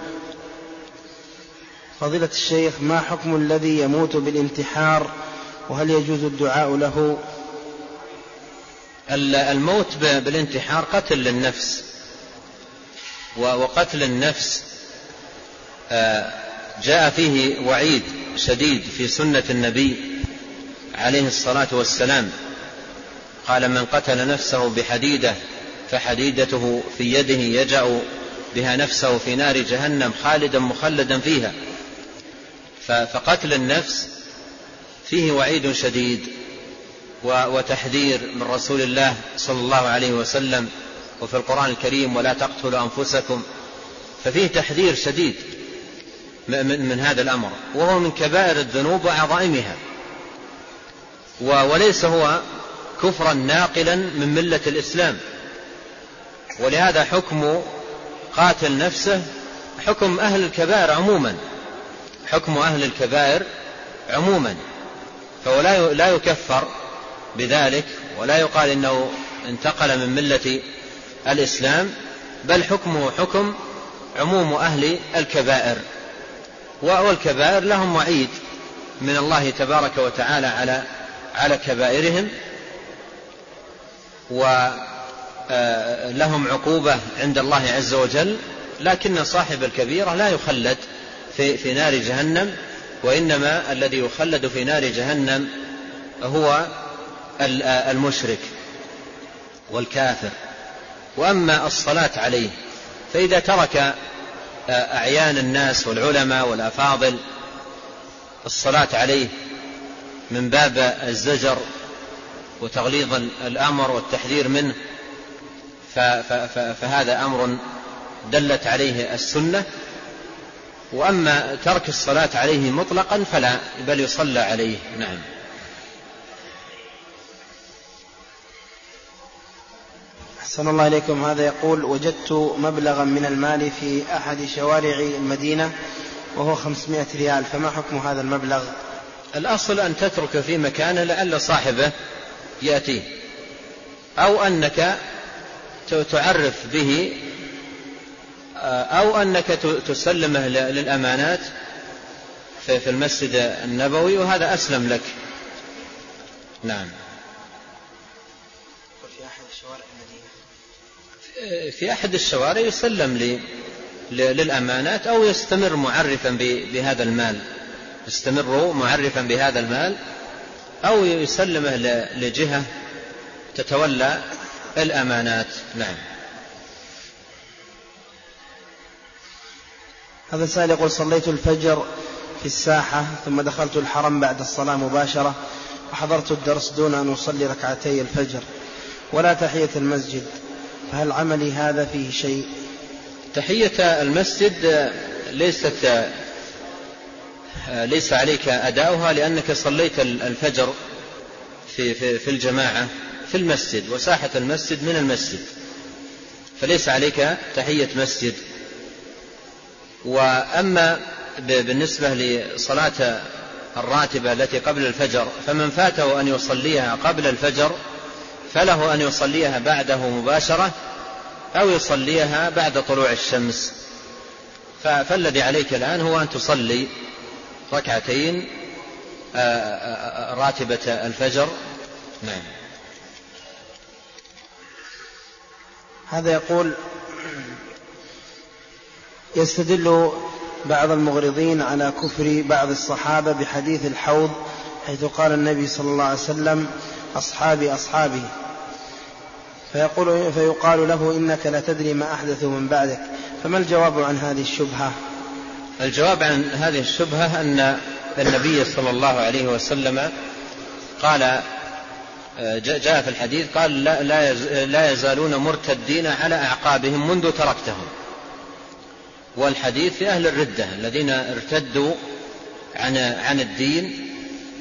فضيلة الشيخ ما حكم الذي يموت بالانتحار، وهل يجوز الدعاء له؟ الموت بالانتحار قتل للنفس، وقتل النفس جاء فيه وعيد شديد في سنة النبي عليه الصلاة والسلام، قال من قتل نفسه بحديدة فحديدته في يده يجأ بها نفسه في نار جهنم خالدا مخلدا فيها. فقتل النفس فيه وعيد شديد وتحذير من رسول الله صلى الله عليه وسلم، وفي القرآن الكريم ولا تقتلوا أنفسكم، ففيه تحذير شديد من هذا الأمر، وهو من كبائر الذنوب وعظائمها، وليس هو كفرا ناقلا من ملة الإسلام. ولهذا حكم قاتل نفسه حكم أهل الكبائر عموما، حكم أهل الكبائر عموما، فهو لا يكفر بذلك، ولا يقال إنه انتقل من ملة الإسلام، بل حكمه حكم عموم أهل الكبائر، والكبائر لهم وعيد من الله تبارك وتعالى على كبائرهم، ولهم عقوبة عند الله عز وجل. لكن صاحب الكبيرة لا يخلد في نار جهنم، وإنما الذي يخلد في نار جهنم هو المشرك والكافر. وأما الصلاة عليه فإذا ترك أعيان الناس والعلماء والأفاضل الصلاة عليه من باب الزجر وتغليظ الأمر والتحذير منه، فهذا أمر دلت عليه السنة. وأما ترك الصلاة عليه مطلقا فلا، بل يصلى عليه. نعم. أحسن الله إليكم. هذا يقول: وجدت مبلغا من المال في أحد شوارع المدينة وهو 500 ريال، فما حكم هذا المبلغ؟ الأصل أن تترك في مكانه لعل صاحبه يأتيه، أو أنك تعرف به، أو أنك تسلمه للأمانات في المسجد النبوي، وهذا أسلم لك. نعم. في أحد الشوارع يسلم للأمانات، أو يستمر معرفا بهذا المال، يستمر معرفا بهذا المال، أو يسلمه لجهة تتولى الأمانات. نعم. هذا سائل يقول: صليت الفجر في الساحة ثم دخلت الحرم بعد الصلاة مباشرة، وحضرت الدرس دون أن أصلي ركعتي الفجر ولا تحية المسجد، فهل عملي هذا فيه شيء؟ تحية المسجد ليس عليك أداؤها، لأنك صليت الفجر في الجماعة في المسجد، وساحة المسجد من المسجد، فليس عليك تحية مسجد. وأما بالنسبة لصلاة الراتبة التي قبل الفجر، فمن فاته أن يصليها قبل الفجر فله أن يصليها بعده مباشرة، أو يصليها بعد طلوع الشمس. فالذي عليك الآن هو أن تصلي ركعتين راتبة الفجر. نعم. هذا يقول: يستدل بعض المغرضين على كفر بعض الصحابة بحديث الحوض، حيث قال النبي صلى الله عليه وسلم: أصحابي أصحابي، فيقال له: إنك لا تدري ما أحدثوا من بعدك، فما الجواب عن هذه الشبهة؟ الجواب عن هذه الشبهة أن النبي صلى الله عليه وسلم قال، جاء في الحديث قال: لا يزالون مرتدين على أعقابهم منذ تركتهم. والحديث في أهل الردة الذين ارتدوا عن الدين،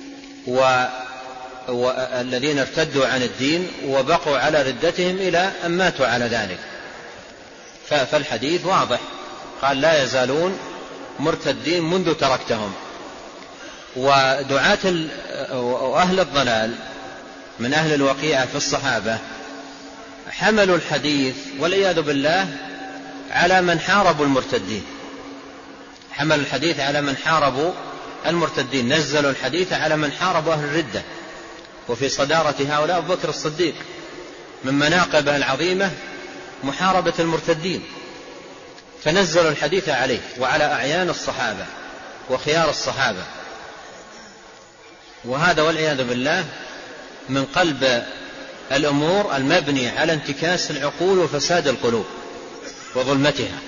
والذين ارتدوا عن الدين وبقوا على ردتهم إلى أن ماتوا على ذلك. فالحديث واضح، قال: لا يزالون مرتدين منذ تركتهم. ودعاة وأهل الضلال من أهل الوقيعة في الصحابة حملوا الحديث والعياذ بالله على من حاربوا المرتدين، حملوا الحديث على من حاربوا المرتدين، نزلوا الحديث على من حاربوا أهل الردة. وفي صدارة هؤلاء أبو بكر الصديق، من مناقبه العظيمة محاربة المرتدين، فنزلوا الحديث عليه وعلى أعيان الصحابة وخيار الصحابة. وهذا والعياذ بالله من قلب الأمور المبني على انتكاس العقول وفساد القلوب وظلمتها.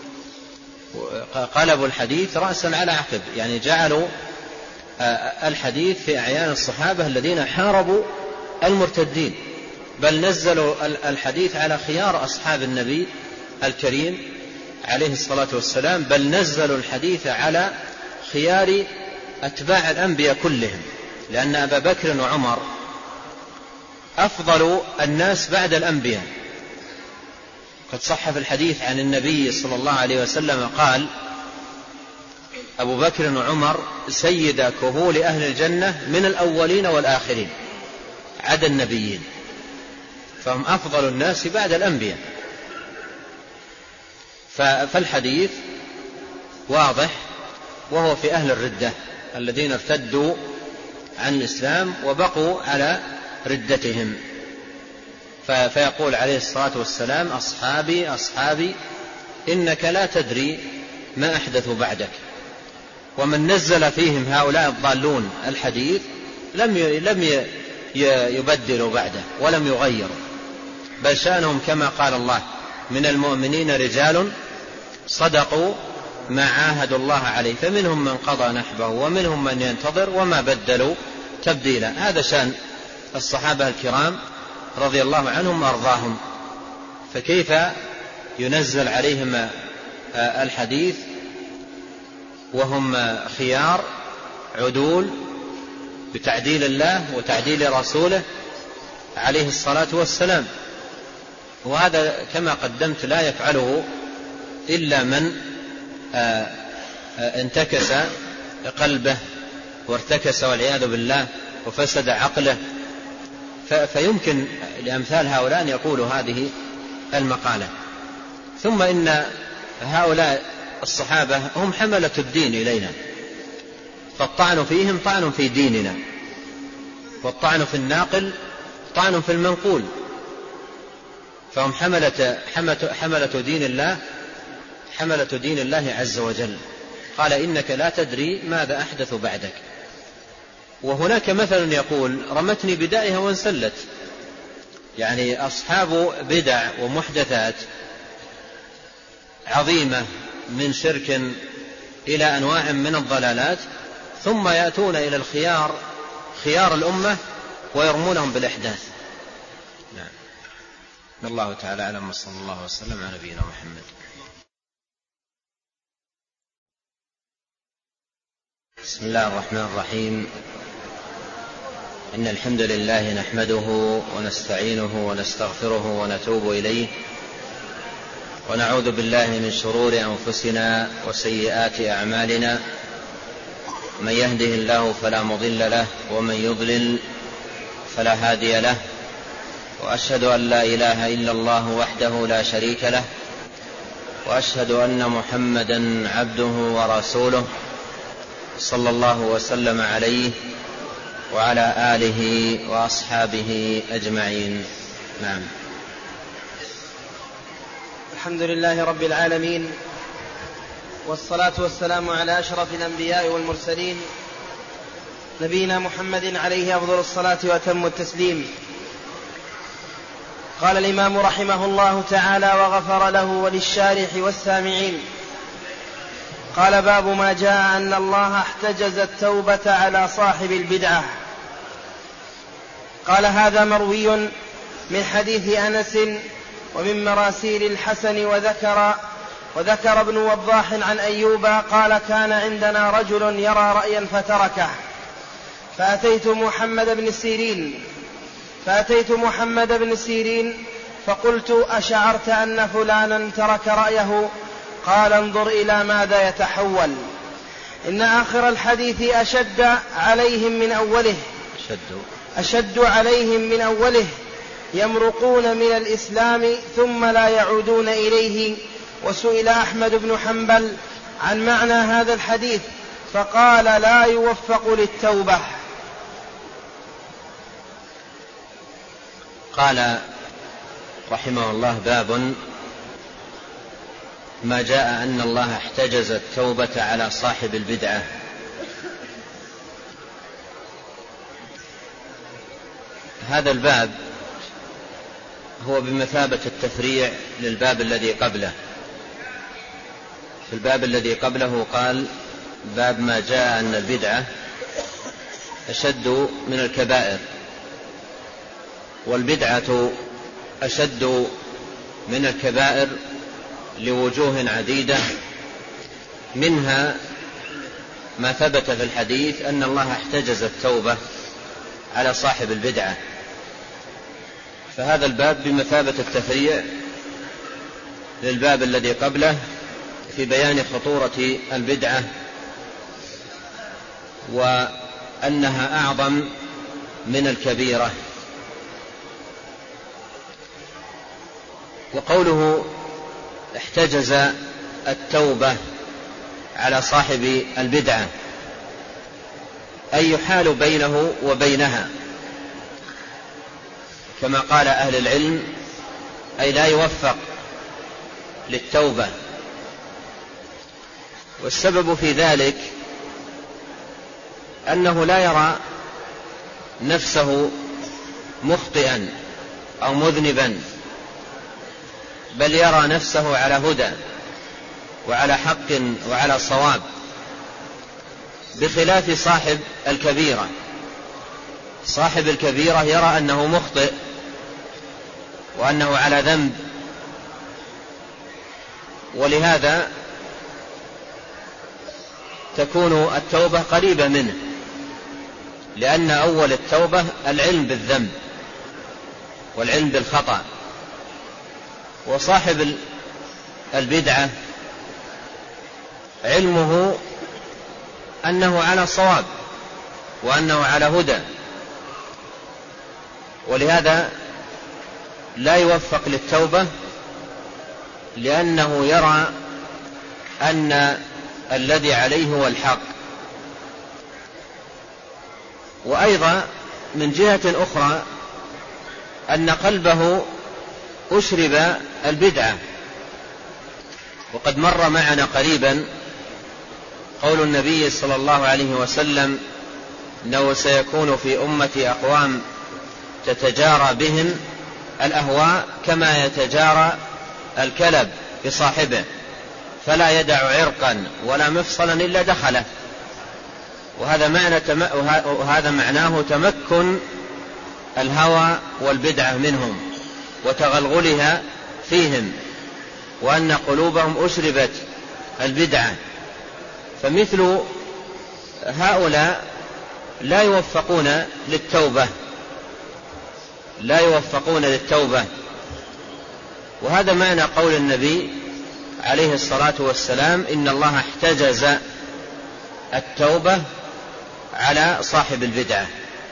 قلبوا الحديث رأسا على عقب، يعني جعلوا الحديث في أعيان الصحابة الذين حاربوا المرتدين، بل نزلوا الحديث على خيار أصحاب النبي الكريم عليه الصلاة والسلام، بل نزلوا الحديث على خيار أتباع الأنبياء كلهم، لأن أبا بكر وعمر أفضل الناس بعد الأنبياء. قد صح في الحديث عن النبي صلى الله عليه وسلم قال: أبو بكر وعمر سيد كهول أهل الجنة من الأولين والآخرين عدا النبيين، فهم أفضل الناس بعد الأنبياء. فالحديث واضح، وهو في أهل الردة الذين ارتدوا عن الإسلام وبقوا على ردتهم. فيقول عليه الصلاة والسلام: أصحابي أصحابي إنك لا تدري ما أحدث بعدك. ومن نزل فيهم هؤلاء الضالون الحديث لم يبدلوا بعده ولم يغيروا، بل شأنهم كما قال الله: من المؤمنين رجال صدقوا ما عاهدوا الله عليه، فمنهم من قضى نحبه ومنهم من ينتظر وما بدلوا تبديلا. هذا شأن الصحابة الكرام رضي الله عنهم وأرضاهم. فكيف ينزل عليهم الحديث وهم خيار عدول بتعديل الله وتعديل رسوله عليه الصلاة والسلام؟ وهذا كما قدمت لا يفعله إلا من انتكس قلبه وارتكس والعياذ بالله وفسد عقله، فيمكن لأمثال هؤلاء أن يقولوا هذه المقالة. ثم إن هؤلاء الصحابة هم حملة الدين إلينا، فالطعن فيهم طعن في ديننا، والطعن في الناقل طعن في المنقول، فهم حملة دين الله، حملة دين الله عز وجل. قال: إنك لا تدري ماذا أحدث بعدك. وهناك مثل يقول: رمتني بدائها وانسلت. يعني أصحاب بدع ومحدثات عظيمة من شرك إلى أنواع من الضلالات، ثم يأتون إلى الخيار، خيار الأمة، ويرمونهم بالإحداث. نعم. الله تعالى أعلم، وصلى الله وسلم على نبينا محمد. بسم الله الرحمن الرحيم. إن الحمد لله نحمده ونستعينه ونستغفره ونتوب إليه، ونعوذ بالله من شرور أنفسنا وسيئات أعمالنا. من يهده الله فلا مضل له، ومن يضلل فلا هادي له. وأشهد أن لا إله إلا الله وحده لا شريك له، وأشهد أن محمدا عبده ورسوله، صلى الله وسلم عليه وعلى آله وأصحابه أجمعين. نعم. الحمد لله رب العالمين، والصلاة والسلام على أشرف الأنبياء والمرسلين، نبينا محمد عليه أفضل الصلاة وأتم التسليم. قال الإمام رحمه الله تعالى وغفر له وللشارح والسامعين: قال: باب ما جاء أن الله احتجز التوبة على صاحب البدعة. قال: هذا مروي من حديث أنس ومن مراسيل الحسن، وذكر ابن وضاح عن أيوب قال: كان عندنا رجل يرى رأيا فتركه، فأتيت محمد بن سيرين فقلت: أشعرت أن فلانا ترك رأيه؟ قال: انظر إلى ماذا يتحول، إن آخر الحديث أشد عليهم من أوله يمرقون من الإسلام ثم لا يعودون إليه. وسئل أحمد بن حنبل عن معنى هذا الحديث فقال: لا يوفق للتوبة. قال رحمه الله: باب ما جاء أن الله احتجز التوبة على صاحب البدعة. هذا الباب هو بمثابة التفريع للباب الذي قبله. في الباب الذي قبله قال: باب ما جاء أن البدعة أشد من الكبائر، والبدعة أشد من الكبائر لوجوه عديدة، منها ما ثبت في الحديث أن الله احتجز التوبة على صاحب البدعة. فهذا الباب بمثابة التفريع للباب الذي قبله في بيان خطورة البدعة وأنها أعظم من الكبيرة. وقوله احتجز التوبة على صاحب البدعة أي يحال بينه وبينها، كما قال أهل العلم، أي لا يوفق للتوبة. والسبب في ذلك أنه لا يرى نفسه مخطئا أو مذنبا، بل يرى نفسه على هدى وعلى حق وعلى صواب، بخلاف صاحب الكبيرة. صاحب الكبيرة يرى أنه مخطئ وأنه على ذنب، ولهذا تكون التوبة قريبة منه، لأن أول التوبة العلم بالذنب والعلم بالخطأ. وصاحب البدعة علمه أنه على صواب وأنه على هدى، ولهذا لا يوفق للتوبة، لأنه يرى أن الذي عليه هو الحق. وأيضا من جهة أخرى أن قلبه أشرب البدعة. وقد مر معنا قريبا قول النبي صلى الله عليه وسلم إنه سيكون في أمتي أقوام تتجارى بهم الأهواء كما يتجارى الكلب بصاحبه، فلا يدع عرقا ولا مفصلا إلا دخله. وهذا معناه تمكن الهوى والبدعة منهم وتغلغلها فيهم، وأن قلوبهم أشربت البدعة. فمثل هؤلاء لا يوفقون للتوبة. وهذا معنى قول النبي عليه الصلاة والسلام إن الله احتجز التوبة على صاحب البدعة.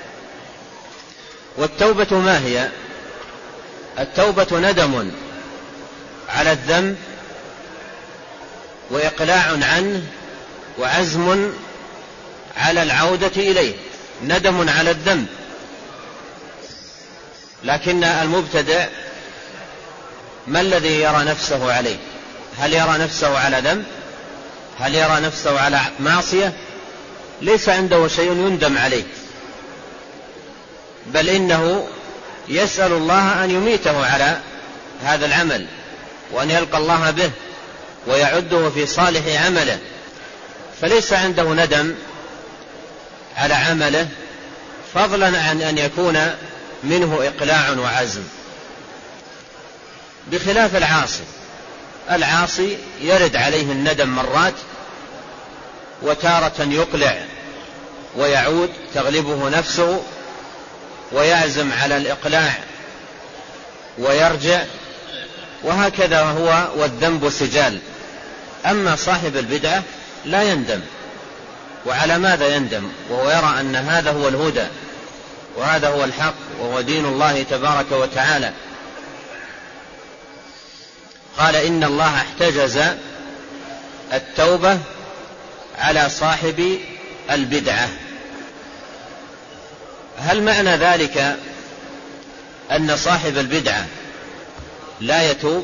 والتوبة ما هي؟ التوبة ندم على الذنب وإقلاع عنه وعزم على العودة إليه. ندم على الذنب، لكن المبتدع ما الذي يرى نفسه عليه؟ هل يرى نفسه على ذنب؟ هل يرى نفسه على معصية؟ ليس عنده شيء يندم عليه، بل إنه يسأل الله أن يميته على هذا العمل وأن يلقى الله به ويعده في صالح عمله، فليس عنده ندم على عمله، فضلا عن أن يكون منه إقلاع وعزم، بخلاف العاصي يرد عليه الندم مرات، وتارة يقلع ويعود تغلبه نفسه ويعزم على الإقلاع ويرجع، وهكذا هو والذنب سجال. أما صاحب البدعة لا يندم. وعلى ماذا يندم وهو يرى أن هذا هو الهدى وهذا هو الحق وهو دين الله تبارك وتعالى؟ قال إن الله احتجز التوبة على صاحب البدعة. هل معنى ذلك أن صاحب البدعة لا يتوب؟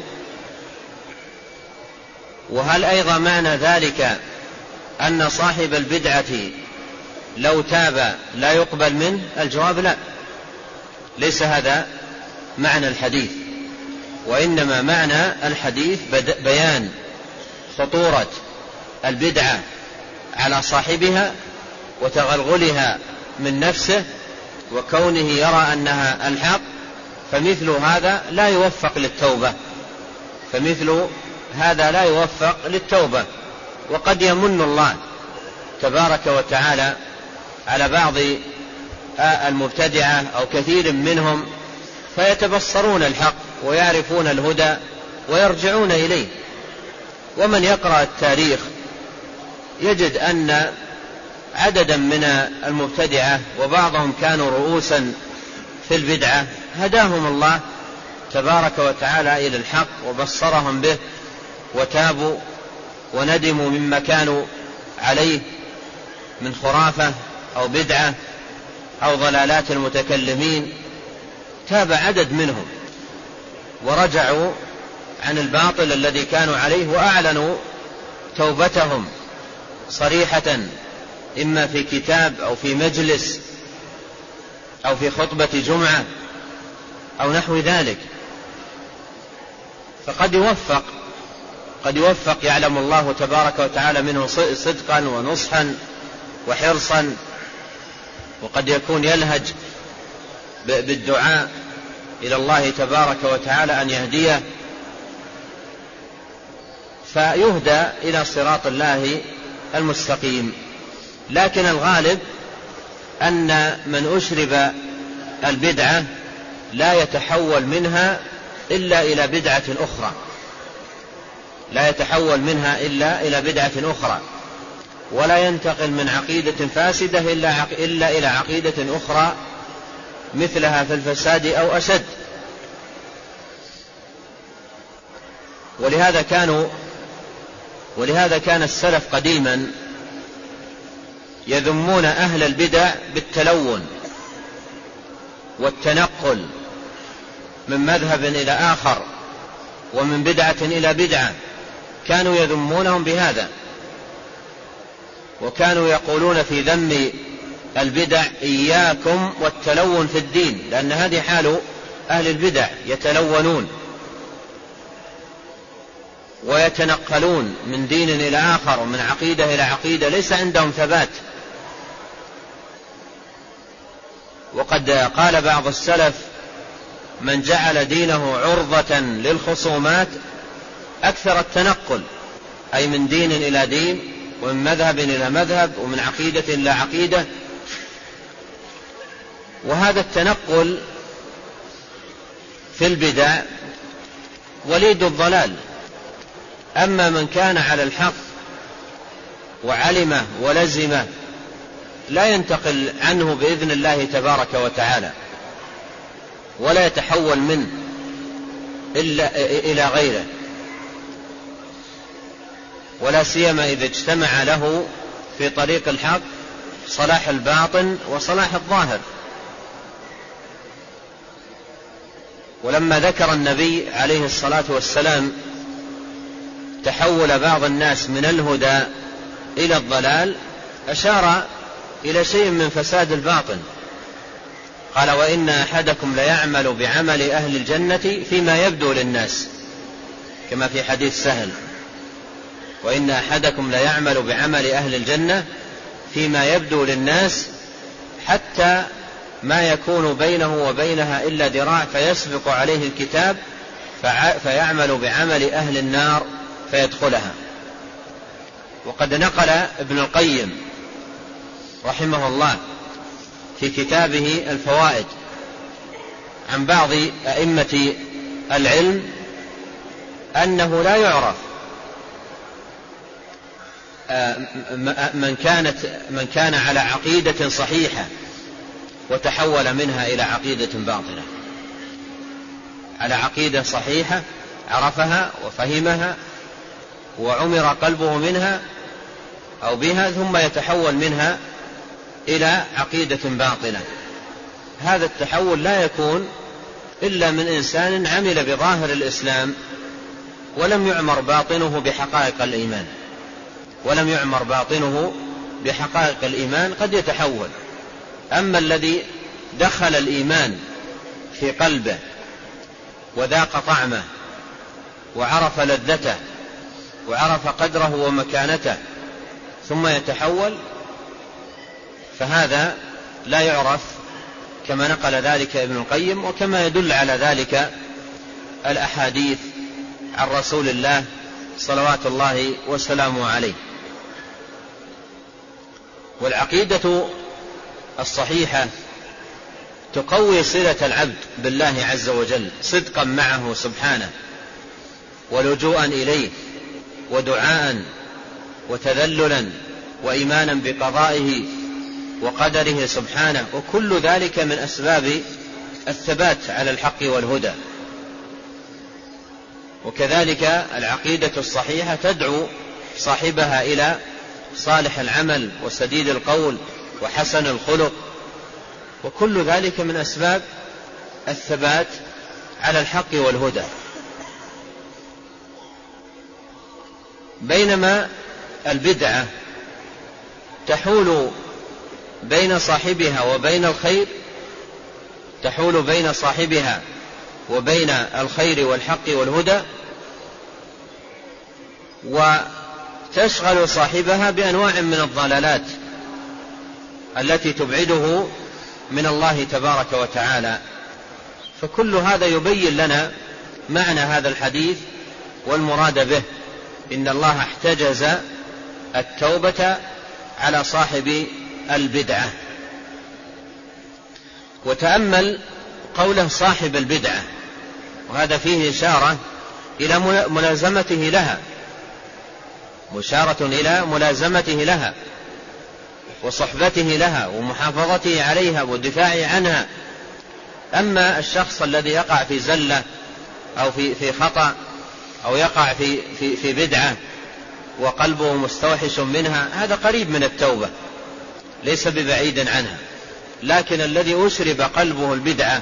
وهل أيضا معنى ذلك أن صاحب البدعة لو تاب لا يقبل منه؟ الجواب لا، ليس هذا معنى الحديث، وإنما معنى الحديث بيان خطورة البدعة على صاحبها وتغلغلها من نفسه وكونه يرى أنها الحق، فمثل هذا لا يوفق للتوبة. وقد يمن الله تبارك وتعالى على بعض المبتدعة أو كثير منهم فيتبصرون الحق ويعرفون الهدى ويرجعون إليه. ومن يقرأ التاريخ يجد أن عددا من المبتدعة وبعضهم كانوا رؤوسا في البدعة هداهم الله تبارك وتعالى إلى الحق وبصرهم به وتابوا وندموا مما كانوا عليه من خرافة أو بدعة أو ضلالات المتكلمين. تاب عدد منهم ورجعوا عن الباطل الذي كانوا عليه وأعلنوا توبتهم صريحة، إما في كتاب أو في مجلس أو في خطبة جمعة أو نحو ذلك. فقد يوفق يعلم الله تبارك وتعالى منه صدقا ونصحا وحرصا، وقد يكون يلهج بالدعاء إلى الله تبارك وتعالى أن يهديه فيهدى إلى صراط الله المستقيم. لكن الغالب أن من أشرب البدعة لا يتحول منها إلا إلى بدعة أخرى، لا يتحول منها إلا إلى بدعة أخرى، ولا ينتقل من عقيدة فاسدة إلا إلى عقيدة أخرى مثلها في الفساد أو أشد. ولهذا كان السلف قديما يذمون أهل البدع بالتلون والتنقل من مذهب إلى آخر ومن بدعة إلى بدعة، كانوا يذمونهم بهذا، وكانوا يقولون في ذم البدع إياكم والتلون في الدين، لأن هذه حال أهل البدع، يتلونون ويتنقلون من دين إلى آخر ومن عقيدة إلى عقيدة، ليس عندهم ثبات. وقد قال بعض السلف: من جعل دينه عرضة للخصومات أكثر التنقل، أي من دين إلى دين ومن مذهب إلى مذهب ومن عقيدة إلى عقيدة. وهذا التنقل في البدع وليد الضلال. أما من كان على الحق وعلمه ولزمه لا ينتقل عنه بإذن الله تبارك وتعالى، ولا يتحول منه إلى غيره، ولا سيما إذا اجتمع له في طريق الحق صلاح الباطن وصلاح الظاهر. ولما ذكر النبي عليه الصلاة والسلام تحول بعض الناس من الهدى إلى الضلال أشار إلى شيء من فساد الباطن، قال: وإن أحدكم ليعمل بعمل أهل الجنة فيما يبدو للناس، كما في حديث سهل: وإن أحدكم ليعمل بعمل أهل الجنة فيما يبدو للناس حتى ما يكون بينه وبينها إلا ذراع فيسبق عليه الكتاب فيعمل بعمل أهل النار فيدخلها. وقد نقل ابن القيم رحمه الله في كتابه الفوائد عن بعض أئمة العلم أنه لا يعرف من كان على عقيدة صحيحة وتحول منها إلى عقيدة باطلة، على عقيدة صحيحة عرفها وفهمها وعمر قلبه منها أو بها، ثم يتحول منها إلى عقيدة باطلة. هذا التحول لا يكون إلا من إنسان عمل بظاهر الإسلام ولم يعمر باطنه بحقائق الإيمان، ولم يعمر باطنه بحقائق الإيمان قد يتحول. أما الذي دخل الإيمان في قلبه وذاق طعمه وعرف لذته وعرف قدره ومكانته ثم يتحول، فهذا لا يعرف، كما نقل ذلك ابن القيم، وكما يدل على ذلك الأحاديث عن رسول الله صلوات الله وسلامه عليه. والعقيدة الصحيحة تقوي صلة العبد بالله عز وجل صدقا معه سبحانه، ولجوءا إليه، ودعاء، وتذللا وإيمانا بقضائه وقدره سبحانه، وكل ذلك من أسباب الثبات على الحق والهدى. وكذلك العقيدة الصحيحة تدعو صاحبها إلى صالح العمل وسديد القول وحسن الخلق، وكل ذلك من أسباب الثبات على الحق والهدى. بينما البدعة تحول بين صاحبها وبين الخير، تحول بين صاحبها وبين الخير والحق والهدى، وتشغل صاحبها بأنواع من الضلالات التي تبعده من الله تبارك وتعالى. فكل هذا يبين لنا معنى هذا الحديث والمراد به، إن الله احتجز التوبة على صاحب البدعة. وتأمل قوله صاحب البدعة، وهذا فيه إشارة إلى ملازمته لها، مشارة إلى ملازمته لها وصحبته لها ومحافظته عليها والدفاع عنها. أما الشخص الذي يقع في زلة أو في خطأ أو يقع في بدعة وقلبه مستوحش منها، هذا قريب من التوبة، ليس ببعيد عنها. لكن الذي أشرب قلبه البدعة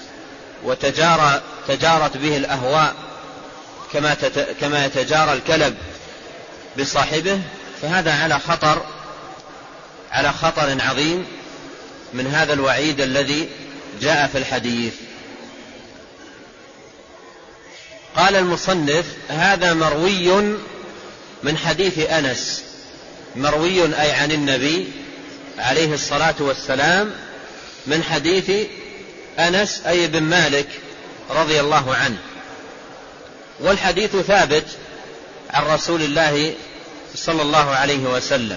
وتجارت به الأهواء كما يتجارى الكلب بصاحبه، فهذا على خطر عظيم من هذا الوعيد الذي جاء في الحديث. قال المصنف: هذا مروي من حديث أنس، مروي أي عن النبي عليه الصلاة والسلام، من حديث أنس أي بن مالك رضي الله عنه. والحديث ثابت عن رسول الله صلى الله عليه وسلم،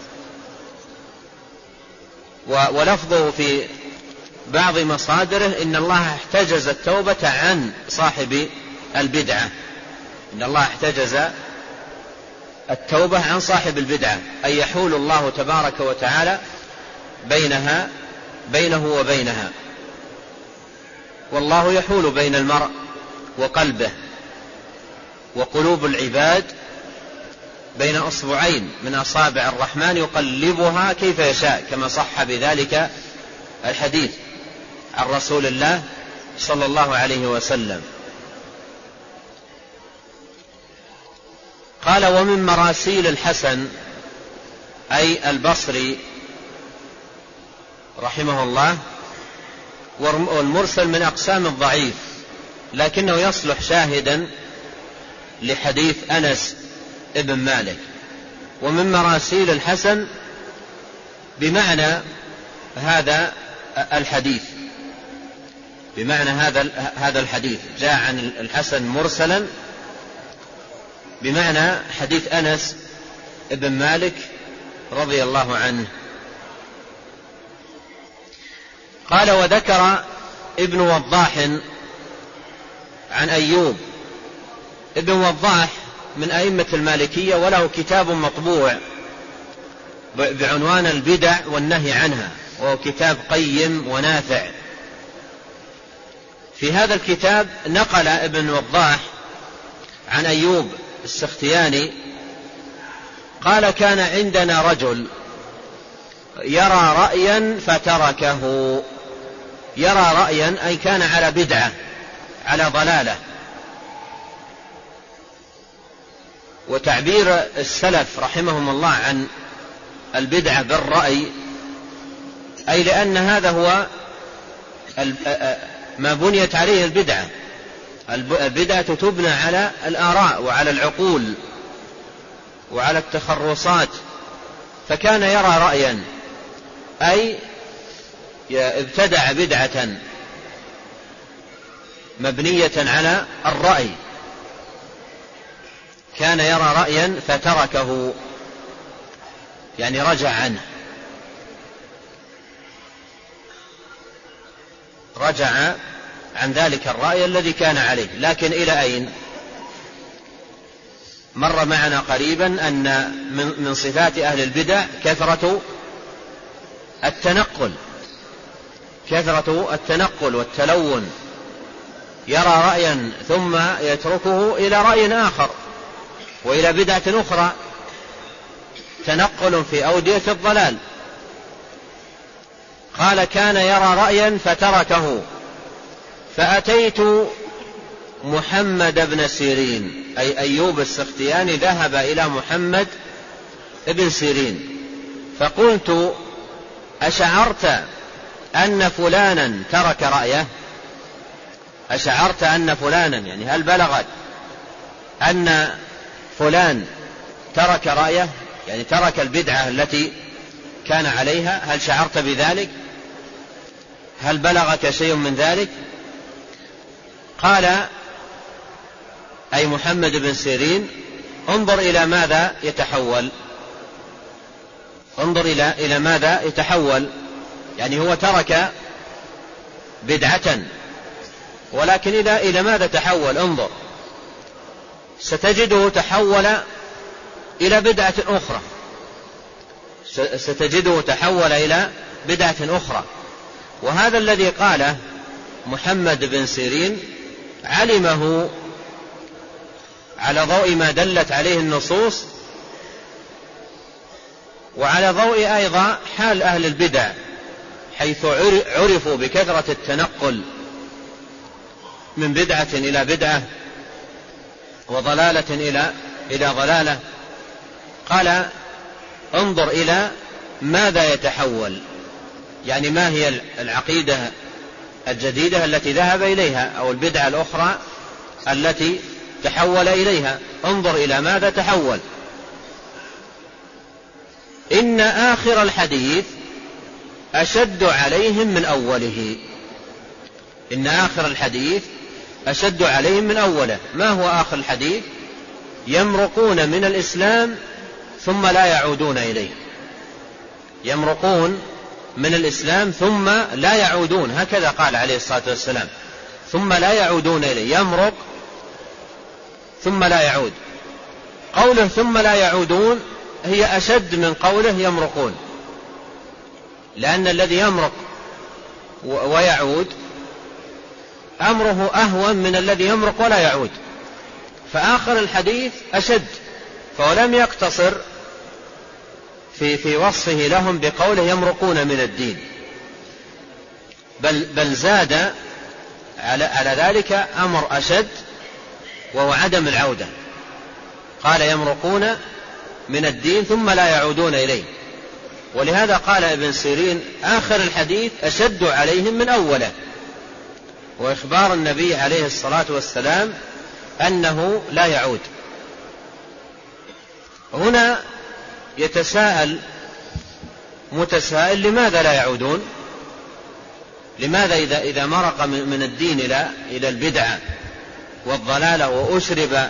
ولفظه في بعض مصادره: إن الله احتجز التوبة عن صاحب البدعة. إن الله احتجز التوبة عن صاحب البدعة، أي يحول الله تبارك وتعالى بينه وبينها. والله يحول بين المرء وقلبه، وقلوب العباد بين أصبعين من أصابع الرحمن يقلبها كيف يشاء، كما صح بذلك الحديث عن رسول الله صلى الله عليه وسلم. قال: ومن مراسيل الحسن أي البصري رحمه الله. والمرسل من أقسام الضعيف، لكنه يصلح شاهدا لحديث أنس ابن مالك. ومن مراسيل الحسن بمعنى هذا الحديث، بمعنى هذا الحديث جاء عن الحسن مرسلا بمعنى حديث أنس ابن مالك رضي الله عنه. قال: وذكر ابن وضاح عن أيوب. ابن وضاح من أئمة المالكية، وله كتاب مطبوع بعنوان البدع والنهي عنها، وهو كتاب قيم ونافع. في هذا الكتاب نقل ابن وضاح عن أيوب السختياني قال: كان عندنا رجل يرى رأيا فتركه. يرى رأيا أي كان على بدعة، على ضلالة. وتعبير السلف رحمهم الله عن البدعة بالرأي، أي لأن هذا هو ما بنيت عليه البدعة. البدعة تبنى على الآراء وعلى العقول وعلى التخرصات. فكان يرى رأيا أي ابتدع بدعة مبنية على الرأي، كان يرى رأيا فتركه، يعني رجع عنه، رجع عن ذلك الرأي الذي كان عليه. لكن إلى أين؟ مر معنا قريبا أن من صفات أهل البدع كثرة التنقل والتلون، يرى رأيا ثم يتركه إلى رأي آخر وإلى بدعة أخرى، تنقل في أودية الضلال. قال كان يرى رأيا فتركه، فأتيت محمد بن سيرين، أي أيوب السختياني ذهب إلى محمد بن سيرين فقلت أشعرت أن فلانا ترك رأيه؟ أشعرت أن فلانا، يعني هل بلغت أن فلان ترك رأيه، يعني ترك البدعة التي كان عليها؟ هل شعرت بذلك؟ هل بلغك شيء من ذلك؟ قال أي محمد بن سيرين انظر إلى ماذا يتحول، انظر إلى ماذا يتحول، يعني هو ترك بدعة ولكن إلى ماذا تحول؟ انظر ستجده تحول إلى بدعة أخرى، ستجده تحول إلى بدعة أخرى. وهذا الذي قاله محمد بن سيرين علمه على ضوء ما دلت عليه النصوص، وعلى ضوء أيضا حال أهل البدع، حيث عرفوا بكثرة التنقل من بدعة إلى بدعة وضلالة إلى ضلالة. قال انظر إلى ماذا يتحول، يعني ما هي العقيدة الجديدة التي ذهب إليها أو البدعة الأخرى التي تحول إليها، انظر إلى ماذا تحول. إن آخر الحديث أشد عليهم من أوله، إن آخر الحديث أشد عليهم من أوله. ما هو آخر الحديث؟ يمرقون من الإسلام ثم لا يعودون إليه، يمرقون من الإسلام ثم لا يعودون، هكذا قال عليه الصلاة والسلام، ثم لا يعودون إليه، يمرق ثم لا يعود. قوله ثم لا يعودون هي أشد من قوله يمرقون، لأن الذي يمرق ويعود أمره أهون من الذي يمرق ولا يعود، فآخر الحديث أشد، فلم يقتصر في وصفه لهم بقوله يمرقون من الدين، بل زاد على ذلك أمر أشد وهو عدم العودة. قال يمرقون من الدين ثم لا يعودون إليه. ولهذا قال ابن سيرين آخر الحديث أشد عليهم من أوله، وإخبار النبي عليه الصلاة والسلام أنه لا يعود. هنا يتساءل متسائل لماذا لا يعودون؟ لماذا إذا مرق من الدين إلى البدعة والضلالة وأشرب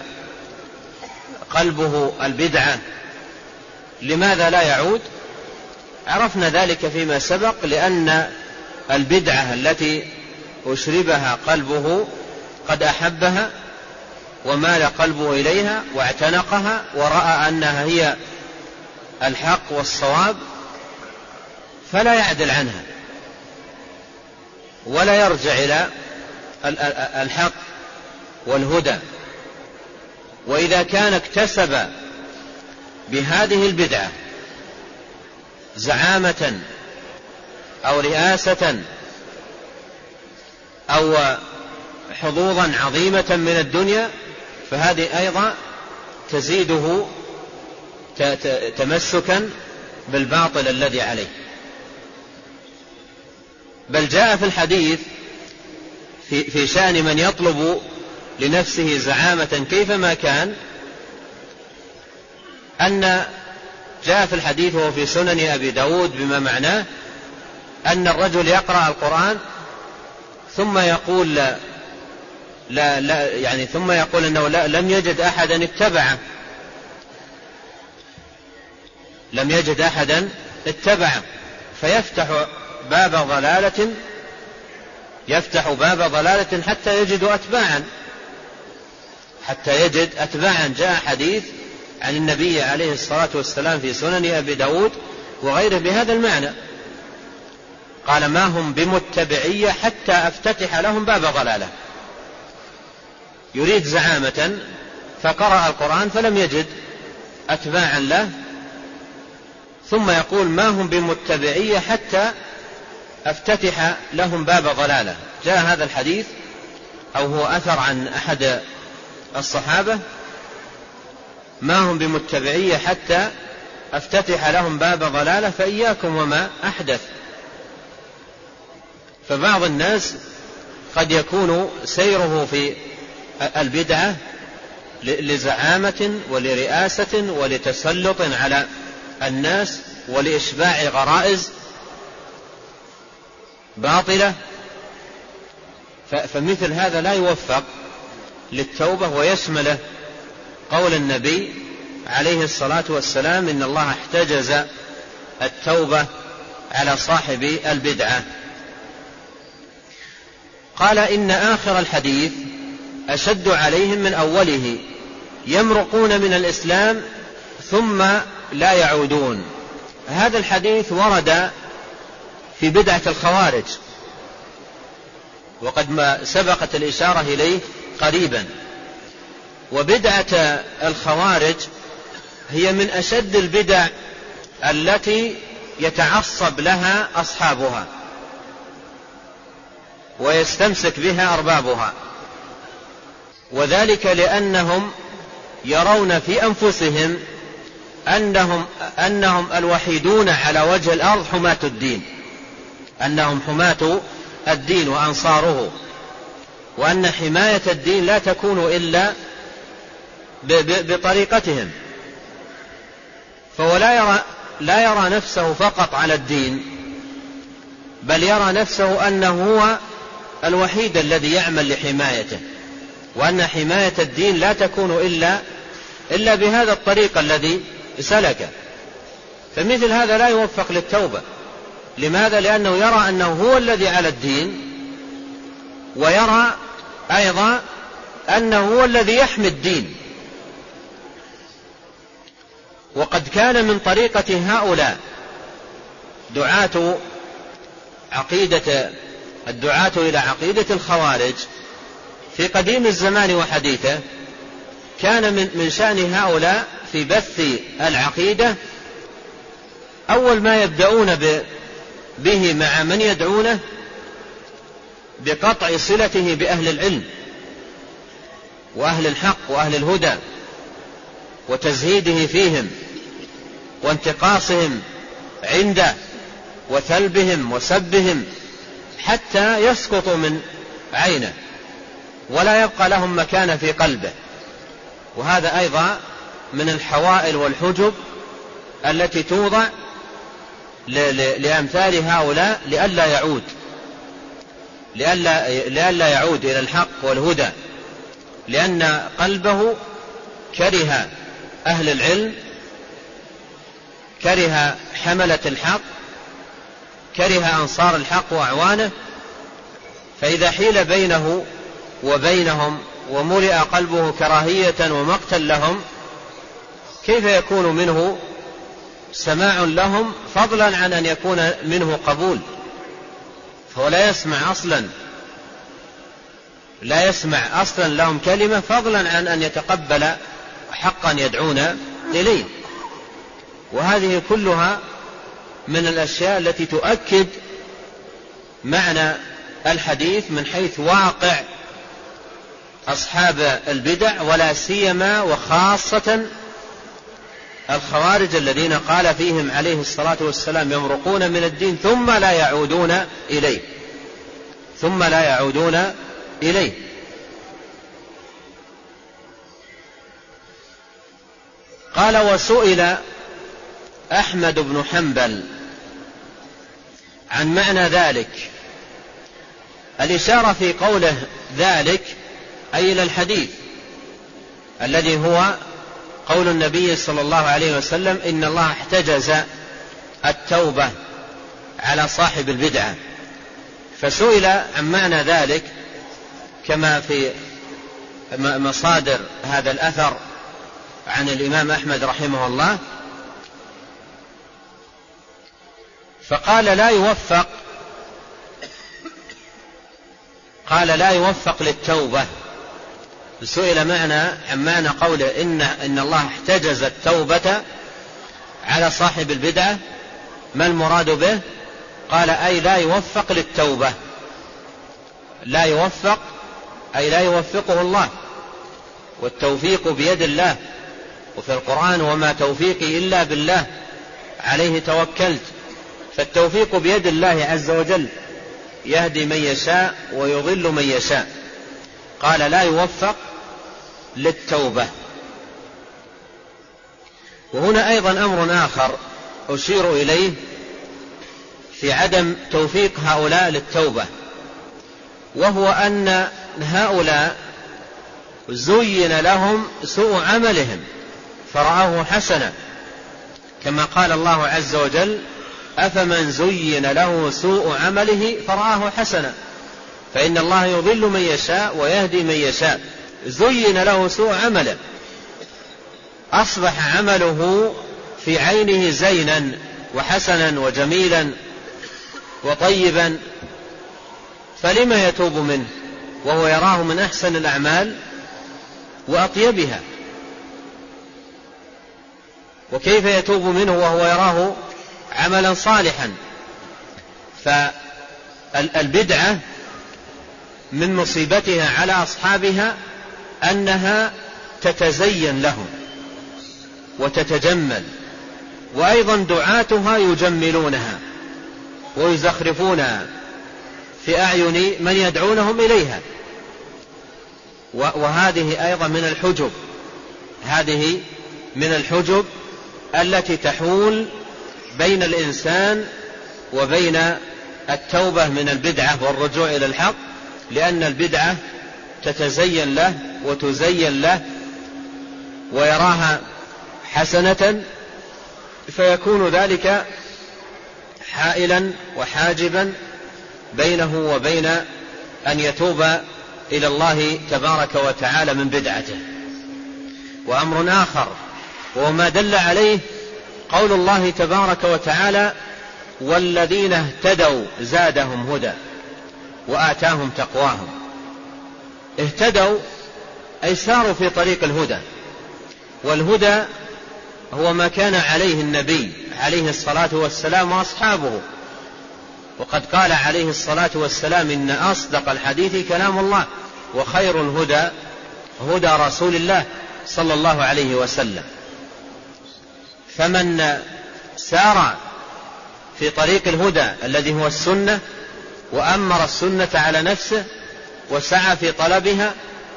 قلبه البدعة لماذا لا يعود؟ عرفنا ذلك فيما سبق، لأن البدعة التي أشربها قلبه قد أحبها ومال قلبه إليها واعتنقها ورأى أنها هي الحق والصواب، فلا يعدل عنها ولا يرجع إلى الحق والهدى. وإذا كان اكتسب بهذه البدعة زعامة أو رئاسة أو حظوظا عظيمة من الدنيا، فهذه أيضا تزيده تمسكا بالباطل الذي عليه. بل جاء في الحديث في شأن من يطلب لنفسه زعامة كيفما كان، أن جاء في الحديث وهو في سنن أبي داود بما معناه أن الرجل يقرأ القرآن ثم يقول لا ثم يقول أنه لم يجد أحدا اتبعه، لم يجد أحدا اتبعه، فيفتح باب ضلالة حتى يجد أتباعا، حتى يجد أتباعا. جاء حديث عن النبي عليه الصلاة والسلام في سنن أبي داود وغيره بهذا المعنى، قال: ما هم بمتبعية حتى أفتتح لهم باب ضلالة. يريد زعامة فقرأ القرآن فلم يجد أتباعا له، ثم يقول: ما هم بمتبعية حتى أفتتح لهم باب ضلالة. جاء هذا الحديث أو هو أثر عن أحد الصحابة: ما هم بمتبعية حتى أفتتح لهم باب ضلالة، فإياكم وما أحدث. فبعض الناس قد يكون سيره في البدعة لزعامة ولرئاسة ولتسلط على الناس ولإشباع غرائز باطلة، فمثل هذا لا يوفق للتوبة، ويشمله قول النبي عليه الصلاة والسلام: إن الله احتجز التوبة على صاحب البدعة. قال: إن آخر الحديث أشد عليهم من أوله، يمرقون من الإسلام ثم لا يعودون. هذا الحديث ورد في بدعة الخوارج، وقد ما سبقت الإشارة إليه قريبا. وبدعة الخوارج هي من أشد البدع التي يتعصب لها أصحابها ويستمسك بها أربابها، وذلك لأنهم يرون في أنفسهم أنهم الوحيدون على وجه الأرض حماة الدين، أنهم حماة الدين وأنصاره، وأن حماية الدين لا تكون إلا بطريقتهم. فهو لا يرى نفسه فقط على الدين، بل يرى نفسه أنه هو الوحيد الذي يعمل لحمايته، وأن حماية الدين لا تكون إلا بهذا الطريق الذي سلكه. فمثل هذا لا يوفق للتوبة. لماذا؟ لأنه يرى أنه هو الذي على الدين، ويرى أيضا أنه هو الذي يحمي الدين. وقد كان من طريقة هؤلاء الدعاة إلى عقيدة الخوارج في قديم الزمان وحديثه، كان من شأن هؤلاء في بث العقيدة أول ما يبدأون به مع من يدعونه بقطع صلته بأهل العلم وأهل الحق وأهل الهدى، وتزهيده فيهم وانتقاصهم عنده وثلبهم وسبهم حتى يسقطوا من عينه ولا يبقى لهم مكان في قلبه. وهذا أيضا من الحوائل والحجب التي توضع لأمثال هؤلاء لئلا يعود إلى الحق والهدى، لأن قلبه كره أهل العلم، كره حملة الحق، كره أنصار الحق وأعوانه. فإذا حيل بينه وبينهم وملئ قلبه كراهية ومقتا لهم، كيف يكون منه سماع لهم، فضلا عن أن يكون منه قبول؟ فهو لا يسمع أصلا لهم كلمة، فضلا عن أن يتقبل حقا يدعون إليه. وهذه كلها من الأشياء التي تؤكد معنى الحديث من حيث واقع أصحاب البدع، ولا سيما وخاصة الخوارج الذين قال فيهم عليه الصلاة والسلام: يمرقون من الدين ثم لا يعودون إليه. قال: وسئل أحمد بن حنبل عن معنى ذلك. الإشارة في قوله ذلك أي إلى الحديث الذي هو قول النبي صلى الله عليه وسلم: إن الله احتجز التوبة على صاحب البدعة. فسئل عن معنى ذلك كما في مصادر هذا الأثر عن الإمام أحمد رحمه الله، فقال لا يوفق للتوبة. سئل عن معنى قوله إن الله احتجز التوبة على صاحب البدعة، ما المراد به؟ قال أي لا يوفق للتوبة. لا يوفق أي لا يوفقه الله، والتوفيق بيد الله، وفي القرآن وما توفيقي إلا بالله عليه توكلت. فالتوفيق بيد الله عز وجل، يهدي من يشاء ويضل من يشاء. قال لا يوفق للتوبة. وهنا أيضا أمر آخر أشير إليه في عدم توفيق هؤلاء للتوبة، وهو أن هؤلاء زين لهم سوء عملهم فرآه حسنا، كما قال الله عز وجل أفمن زين له سوء عمله فرآه حسنا، فإن الله يضل من يشاء ويهدي من يشاء. زين له سوء عمله، أصبح عمله في عينه زينا وحسنا وجميلا وطيبا، فلما يتوب منه وهو يراه من أحسن الأعمال وأطيبها؟ وكيف يتوب منه وهو يراه عملا صالحا؟ فالبدعة من مصيبتها على أصحابها أنها تتزين لهم وتتجمل، وأيضا دعاتها يجملونها ويزخرفونها في أعين من يدعونهم إليها. وهذه أيضا من الحجب، هذه من الحجب التي تحول بين الإنسان وبين التوبة من البدعة والرجوع إلى الحق، لأن البدعة تتزين له وتزين له ويراها حسنة، فيكون ذلك حائلا وحاجبا بينه وبين أن يتوب إلى الله تبارك وتعالى من بدعته. وأمر آخر وما دل عليه قول الله تبارك وتعالى والذين اهتدوا زادهم هدى وآتاهم تقواهم. اهتدوا أي ساروا في طريق الهدى، والهدى هو ما كان عليه النبي عليه الصلاة والسلام وأصحابه. وقد قال عليه الصلاة والسلام إن أصدق الحديث كلام الله وخير الهدى هدى رسول الله صلى الله عليه وسلم. فمن سار في طريق الهدى الذي هو السنة وأمر السنة على نفسه وسعى في طلبها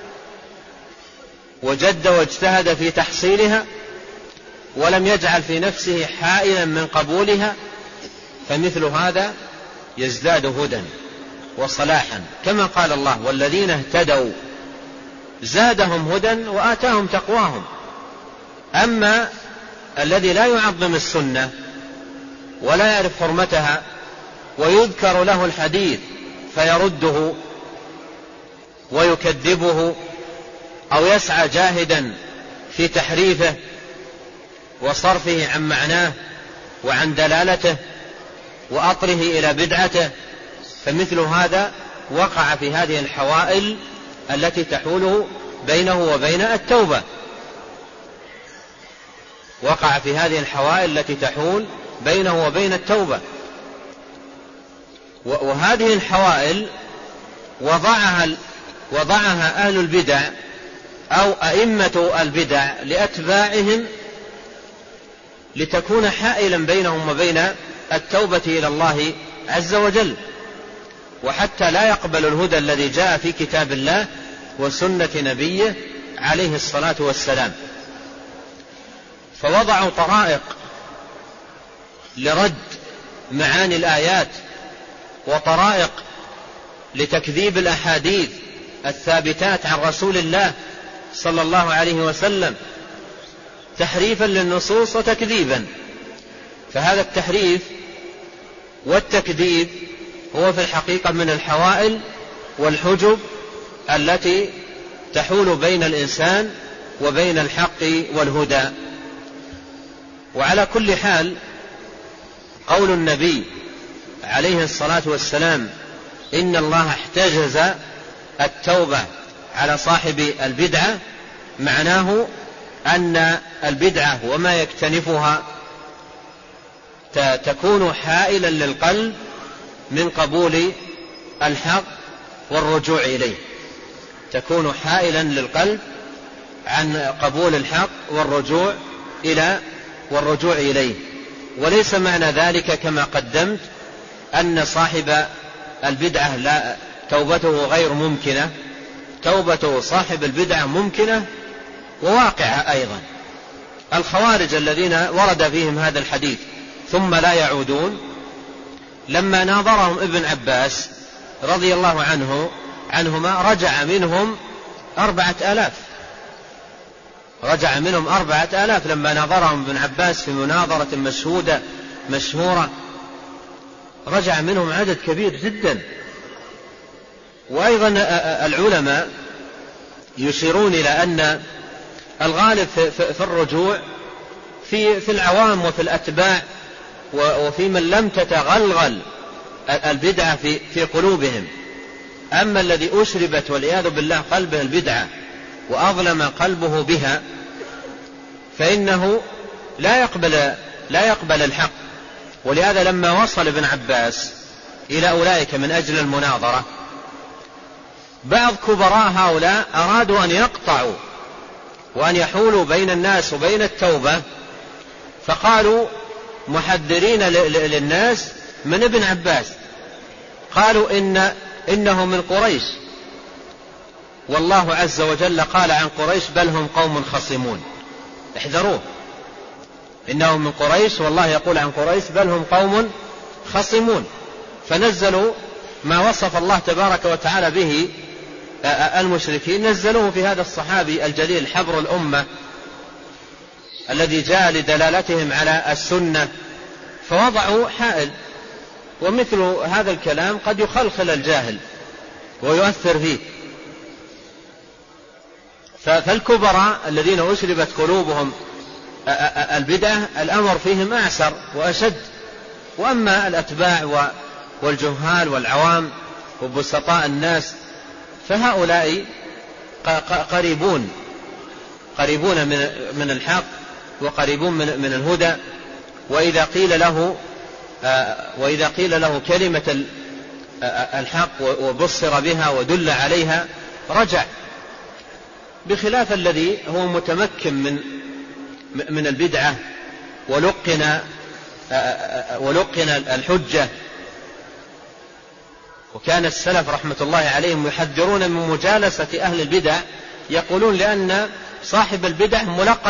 وجد واجتهد في تحصيلها ولم يجعل في نفسه حائلا من قبولها، فمثل هذا يزداد هدى وصلاحا، كما قال الله والذين اهتدوا زادهم هدى وآتاهم تقواهم. أما الذي لا يعظم السنة ولا يعرف حرمتها ويذكر له الحديث فيرده ويكذبه أو يسعى جاهدا في تحريفه وصرفه عن معناه وعن دلالته وأطره إلى بدعته، فمثل هذا وقع في هذه الحوائل التي تحول بينه وبين التوبة. وقع في هذه الحوائل التي تحول بينه وبين التوبة. وهذه الحوائل وضعها أهل البدع أو أئمة البدع لأتباعهم لتكون حائلا بينهم وبين التوبة إلى الله عز وجل، وحتى لا يقبل الهدى الذي جاء في كتاب الله وسنة نبيه عليه الصلاة والسلام. فوضعوا طرائق لرد معاني الآيات وطرائق لتكذيب الأحاديث الثابتات عن رسول الله صلى الله عليه وسلم، تحريفا للنصوص وتكذيبا. فهذا التحريف والتكذيب هو في الحقيقة من الحوائل والحجب التي تحول بين الإنسان وبين الحق والهدى. وعلى كل حال قول النبي عليه الصلاة والسلام إن الله احتجز التوبة على صاحب البدعة معناه أن البدعة وما يكتنفها تكون حائلا للقلب من قبول الحق والرجوع إليه، تكون حائلا للقلب عن قبول الحق والرجوع إليه. وليس معنى ذلك كما قدمت أن صاحب البدعة لا توبته غير ممكنة، توبة صاحب البدعة ممكنة وواقعة أيضا. الخوارج الذين ورد فيهم هذا الحديث ثم لا يعودون، لما ناظرهم ابن عباس رضي الله عنهما رجع منهم 4000، رجع منهم 4000 لما ناظرهم ابن عباس في مناظرة مشهورة، رجع منهم عدد كبير جدا. وأيضا العلماء يشيرون إلى أن الغالب في الرجوع في العوام وفي الأتباع وفي من لم تتغلغل البدعة في قلوبهم. أما الذي أشربت والعياذ بالله قلبه البدعة وأظلم قلبه بها فإنه لا يقبل الحق. ولهذا لما وصل ابن عباس إلى أولئك من أجل المناظرة، بعض كبراء هؤلاء أرادوا أن يقطعوا وأن يحولوا بين الناس وبين التوبة، فقالوا محذرين للناس من ابن عباس، قالوا إنه من قريش، والله عز وجل قال عن قريش بل هم قوم خصمون، احذروه، إنه من قريش والله يقول عن قريش بل هم قوم خصمون. فنزلوا ما وصف الله تبارك وتعالى به المشركين، نزلوه في هذا الصحابي الجليل حبر الأمة الذي جاء لدلالتهم على السنة، فوضعوا حائل. ومثل هذا الكلام قد يخلخل الجاهل ويؤثر فيه. فالكبراء الذين أشربت قلوبهم البدعة الأمر فيهم أعسر وأشد. وأما الأتباع والجهال والعوام وبسطاء الناس فهؤلاء قريبون من الحق وقريبون من الهدى. وإذا قيل له كلمة الحق وبصر بها ودل عليها رجع، بخلاف الذي هو متمكن من البدعة ولقن الحجة. وكان السلف رحمة الله عليهم يحذرون من مجالسة أهل البدع، يقولون لأن صاحب البدع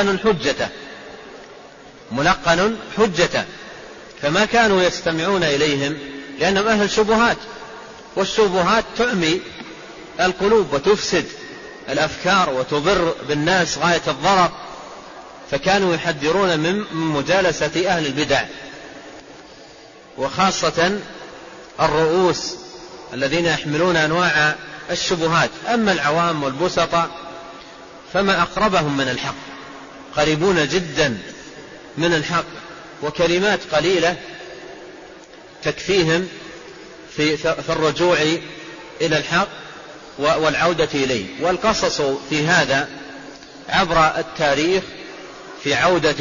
ملقن حجته، فما كانوا يستمعون إليهم لأنهم أهل شبهات، والشبهات تعمي القلوب وتفسد الأفكار وتضر بالناس غاية الضرر. فكانوا يحذرون من مجالسة أهل البدع، وخاصة الرؤوس الذين يحملون أنواع الشبهات. أما العوام والبسطة فما أقربهم من الحق، قريبون جدا من الحق، وكلمات قليلة تكفيهم في الرجوع إلى الحق والعودة إليه. والقصص في هذا عبر التاريخ في عودة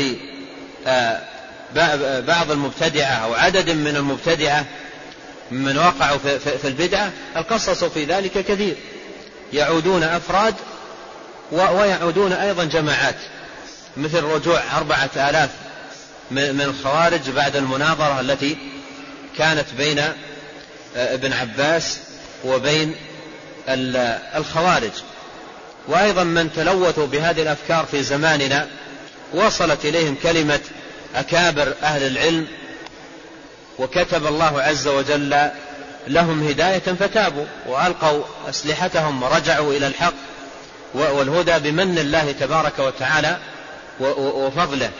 بعض المبتدعة أو عدد من المبتدعة من وقعوا في البدعة، القصص في ذلك كثير، يعودون أفراد ويعودون أيضا جماعات، مثل رجوع 4000 من الخوارج بعد المناظرة التي كانت بين ابن عباس وبين الخوارج. وأيضا من تلوثوا بهذه الأفكار في زماننا وصلت إليهم كلمة أكابر أهل العلم، وكتب الله عز وجل لهم هداية فتابوا وألقوا أسلحتهم ورجعوا إلى الحق والهدى بمن الله تبارك وتعالى وفضله.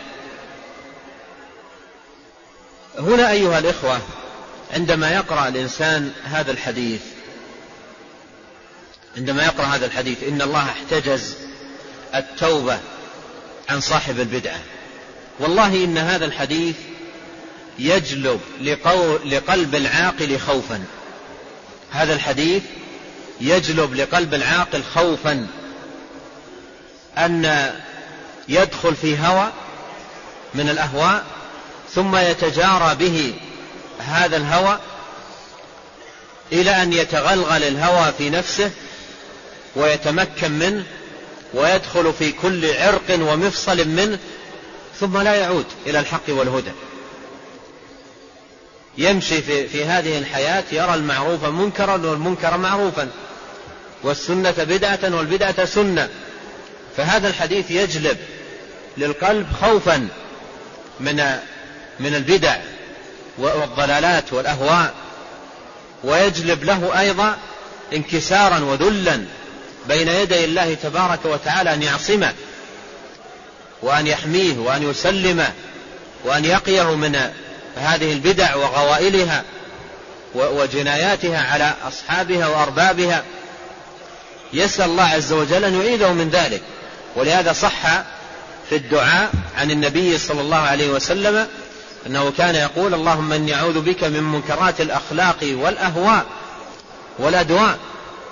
هنا أيها الإخوة، عندما يقرأ الإنسان هذا الحديث عندما يقرأ هذا الحديث إن الله احتجز التوبة عن صاحب البدعة. والله إن هذا الحديث يجلب لقلب العاقل خوفا. هذا الحديث يجلب لقلب العاقل خوفا أن يدخل في هوى من الأهواء ثم يتجارى به هذا الهوى إلى أن يتغلغل الهوى في نفسه ويتمكن منه ويدخل في كل عرق ومفصل منه ثم لا يعود إلى الحق والهدى. يمشي في هذه الحياة يرى المعروف منكرا والمنكر معروفا والسنة بدعة والبدعة سنة. فهذا الحديث يجلب للقلب خوفا من البدع والضلالات والأهواء، ويجلب له أيضا انكسارا وذلا بين يدي الله تبارك وتعالى أن يعصمه وأن يحميه وأن يسلمه وأن يقيه من هذه البدع وغوائلها وجناياتها على أصحابها وأربابها. يسأل الله عز وجل أن يعيذه من ذلك. ولهذا صح في الدعاء عن النبي صلى الله عليه وسلم أنه كان يقول اللهم إني أعوذ بك من منكرات الأخلاق والأهواء والأدواء.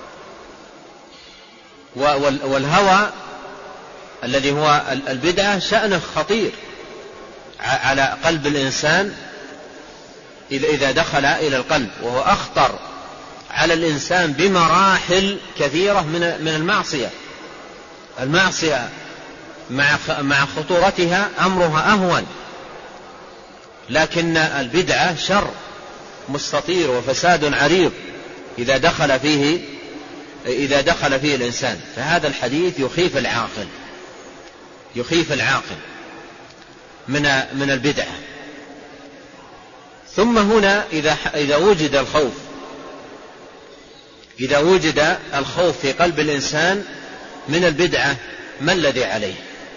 والهوى الذي هو البدعة شأنه خطير على قلب الإنسان إذا دخل إلى القلب، وهو أخطر على الإنسان بمراحل كثيرة من المعصية. المعصية مع خطورتها أمرها أهون، لكن البدعة شر مستطير وفساد عريض إذا دخل فيه الإنسان. فهذا الحديث يخيف العاقل من البدعة. ثم هنا إذا وجد الخوف في قلب الإنسان من البدعة، ما الذي عليه؟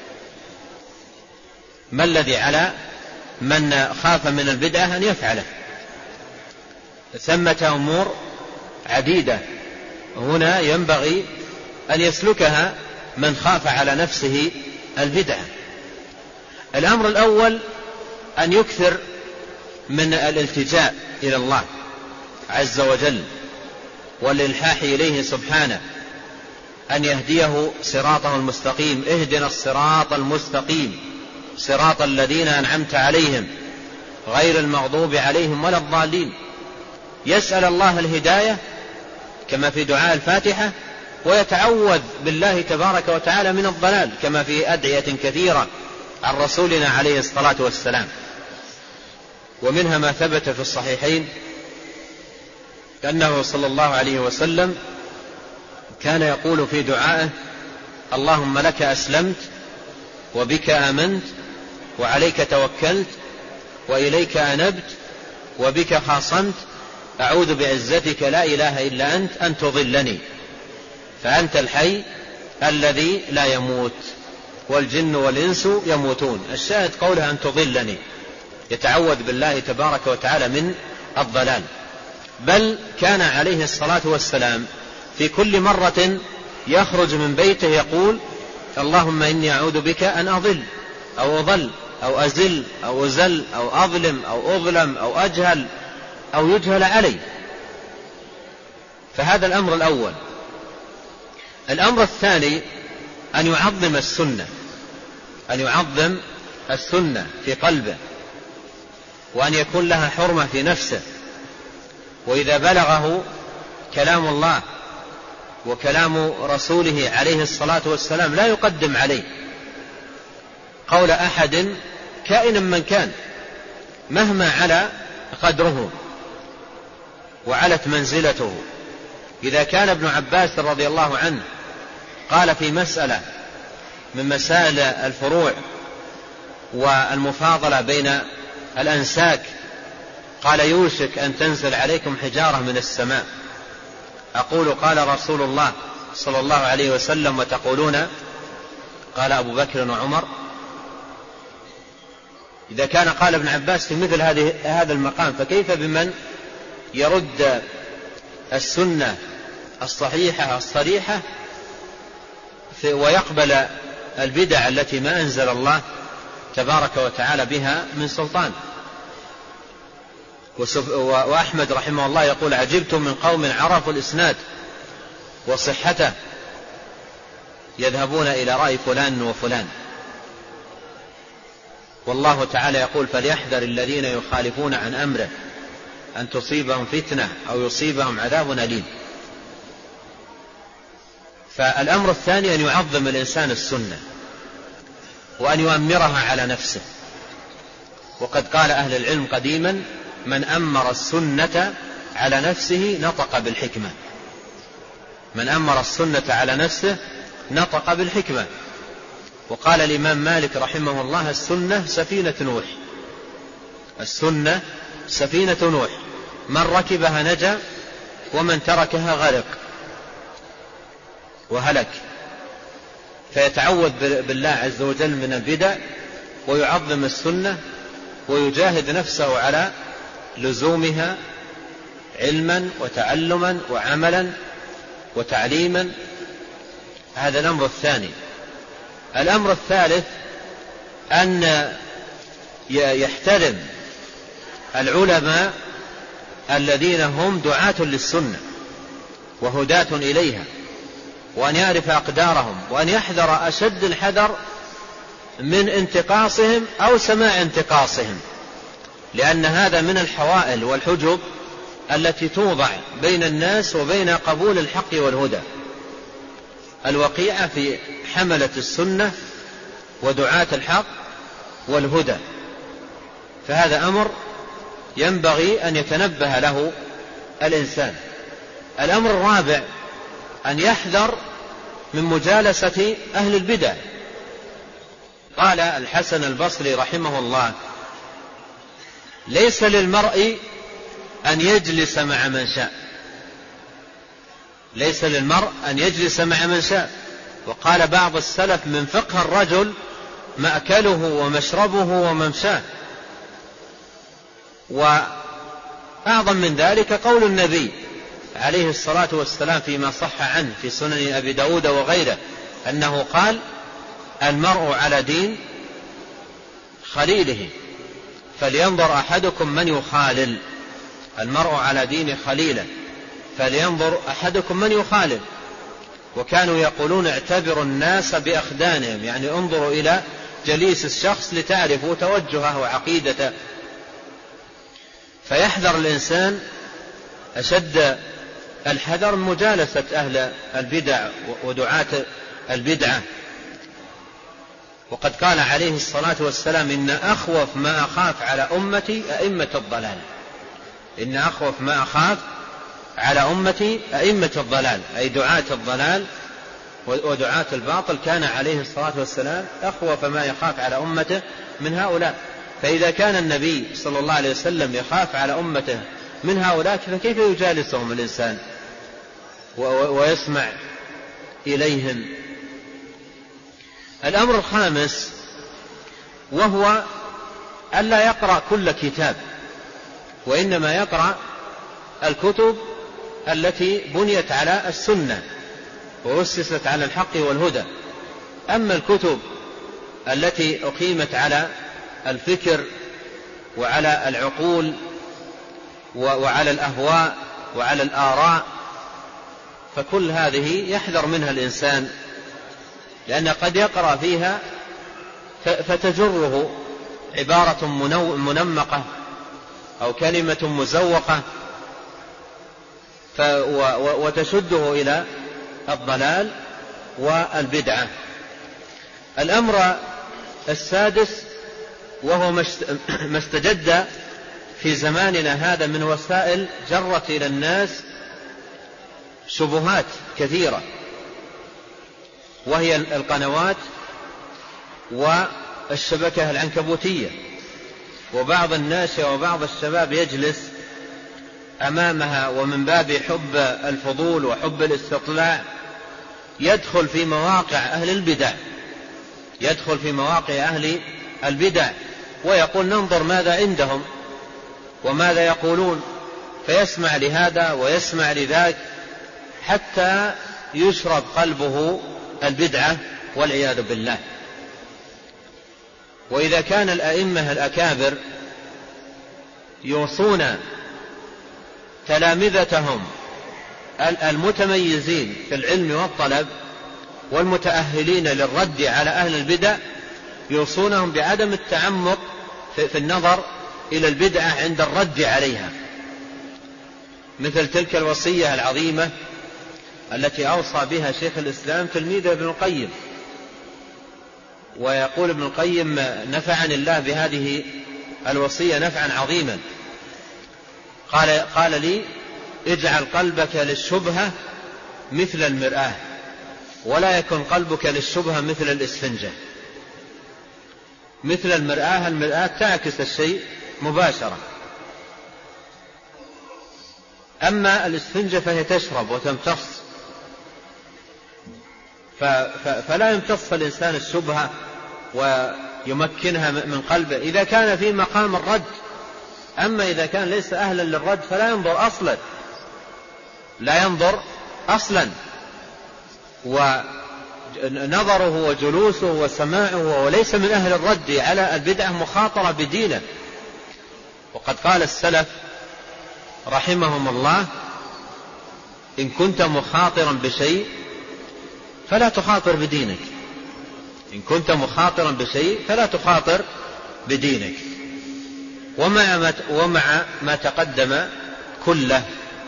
ما الذي على من خاف من البدعة أن يفعله؟ ثمة أمور عديدة هنا ينبغي أن يسلكها من خاف على نفسه البدعة. الأمر الأول أن يكثر من الالتجاء إلى الله عز وجل والإلحاح إليه سبحانه أن يهديه صراطه المستقيم. اهدنا الصراط المستقيم صراط الذين أنعمت عليهم غير المغضوب عليهم ولا الضالين. يسأل الله الهداية كما في دعاء الفاتحة، ويتعوذ بالله تبارك وتعالى من الضلال كما في أدعية كثيرة عن رسولنا عليه الصلاة والسلام. ومنها ما ثبت في الصحيحين أنه صلى الله عليه وسلم كان يقول في دعائه اللهم لك أسلمت وبك آمنت وعليك توكلت وإليك أنبت وبك خاصمت أعوذ بعزتك لا إله إلا أنت أن تضلني فأنت الحي الذي لا يموت والجن والإنس يموتون. الشاهد قولها أن تضلني، يتعوذ بالله تبارك وتعالى من الضلال. بل كان عليه الصلاة والسلام في كل مرة يخرج من بيته يقول اللهم إني أعوذ بك أن أضل أو أضل أو أزل أو أزل أو أظلم أو أظلم أو أجهل أو يجهل علي. فهذا الأمر الأول. الأمر الثاني أن يعظم السنة في قلبه، وأن يكون لها حرمة في نفسه. وإذا بلغه كلام الله وكلام رسوله عليه الصلاة والسلام لا يقدم عليه قول أحد كائنا من كان مهما على قدره وعلت منزلته. إذا كان ابن عباس رضي الله عنه قال في مسألة من مسائل الفروع والمفاضلة بين الأنساك قال يوشك أن تنزل عليكم حجارة من السماء، أقول قال رسول الله صلى الله عليه وسلم وتقولون قال أبو بكر وعمر. إذا كان قال ابن عباس في مثل هذا المقام، فكيف بمن يرد السنة الصحيحة الصريحة ويقبل البدع التي ما أنزل الله تبارك وتعالى بها من سلطان. وأحمد رحمه الله يقول: عجبت من قوم عرفوا الإسناد وصحته يذهبون إلى رأي فلان وفلان. والله تعالى يقول: فليحذر الذين يخالفون عن أمره أن تصيبهم فتنة أو يصيبهم عذاب أليم. فالأمر الثاني أن يعظم الإنسان السنة وأن يؤمرها على نفسه. وقد قال أهل العلم قديما: من أمر السنة على نفسه نطق بالحكمة. من أمر السنة على نفسه نطق بالحكمة. وقال الإمام مالك رحمه الله: السنة سفينة نوح. السنة سفينة نوح، من ركبها نجا ومن تركها غرق وهلك. فيتعوذ بالله عز وجل من البدع ويعظم السنة ويجاهد نفسه على لزومها علما وتعلما وعملا وتعليما. هذا الأمر الثاني. الأمر الثالث أن يحترم العلماء الذين هم دعاة للسنة وهداة إليها، وأن يعرف أقدارهم، وأن يحذر أشد الحذر من انتقاصهم أو سماع انتقاصهم، لأن هذا من الحوائل والحجب التي توضع بين الناس وبين قبول الحق والهدى. الوقيعة في حملة السنة ودعاة الحق والهدى. فهذا أمر ينبغي أن يتنبه له الإنسان. الأمر الرابع أن يحذر من مجالسة أهل البدع. قال الحسن البصري رحمه الله: ليس للمرء أن يجلس مع من شاء. ليس للمرء أن يجلس مع من شاء. وقال بعض السلف: من فقه الرجل مأكله ومشربه وممشاه. وأعظم من ذلك قول النبي عليه الصلاة والسلام فيما صح عنه في سنن أبي داود وغيره أنه قال: المرء على دين خليله فلينظر أحدكم من يخالل. المرء على دين خليله فلينظر أحدكم من يخالل. وكانوا يقولون: اعتبروا الناس بأخدانهم، يعني انظروا إلى جليس الشخص لتعرفوا توجهه وعقيدته. فيحذر الإنسان أشد الحذر من مجالسة أهل البدع ودعاة البدعة. وقد قال عليه الصلاة والسلام: إن أخوف ما أخاف على أمتي أئمة الضلال. إن أخوف ما أخاف على أمتي أئمة الضلال، أي دعاة الضلال ودعاة الباطل. كان عليه الصلاة والسلام أخوف ما يخاف على أمته من هؤلاء. فإذا كان النبي صلى الله عليه وسلم يخاف على أمته من هؤلاء، فكيف يجالسهم الإنسان ويسمع إليهم؟ الأمر الخامس وهو ألا يقرأ كل كتاب، وإنما يقرأ الكتب التي بنيت على السنة وأسست على الحق والهدى. أما الكتب التي أقيمت على الفكر وعلى العقول وعلى الأهواء وعلى الآراء، فكل هذه يحذر منها الإنسان، لأن قد يقرأ فيها فتجره عبارة منمقة أو كلمة مزوقة وتشده إلى الضلال والبدعة. الأمر السادس وهو ما استجد في زماننا هذا من وسائل جرت إلى الناس شبهات كثيرة، وهي القنوات والشبكة العنكبوتية. وبعض الناس وبعض الشباب يجلس أمامها ومن باب حب الفضول وحب الاستطلاع يدخل في مواقع أهل البدع، يدخل في مواقع أهل البدع ويقول: ننظر ماذا عندهم وماذا يقولون، فيسمع لهذا ويسمع لذاك حتى يشرب قلبه البدعة والعياذ بالله. وإذا كان الأئمة الأكابر يوصون تلامذتهم المتميزين في العلم والطلب والمتأهلين للرد على أهل البدع، يوصونهم بعدم التعمق في النظر إلى البدعة عند الرد عليها، مثل تلك الوصية العظيمة التي أوصى بها شيخ الإسلام تلميذه ابن القيم. ويقول ابن القيم: نفعني الله بهذه الوصية نفعا عظيما. قال لي: اجعل قلبك للشبهة مثل المرآة، ولا يكن قلبك للشبهة مثل الإسفنجة. مثل المرآة، المرآة تعكس الشيء مباشرة، أما الإسفنجة فهي تشرب وتمتص، فلا يمتص الإنسان الشبهة ويمكنها من قلبه إذا كان في مقام الرد. أما إذا كان ليس أهلا للرد فلا ينظر أصلا، لا ينظر أصلا، ونظره وجلوسه وسماعه وليس من أهل الرد على البدعة مخاطرة بدينه. وقد قال السلف رحمهم الله: إن كنت مخاطرا بشيء فلا تخاطر بدينك. إن كنت مخاطرا بشيء فلا تخاطر بدينك. ومع ما تقدم كله،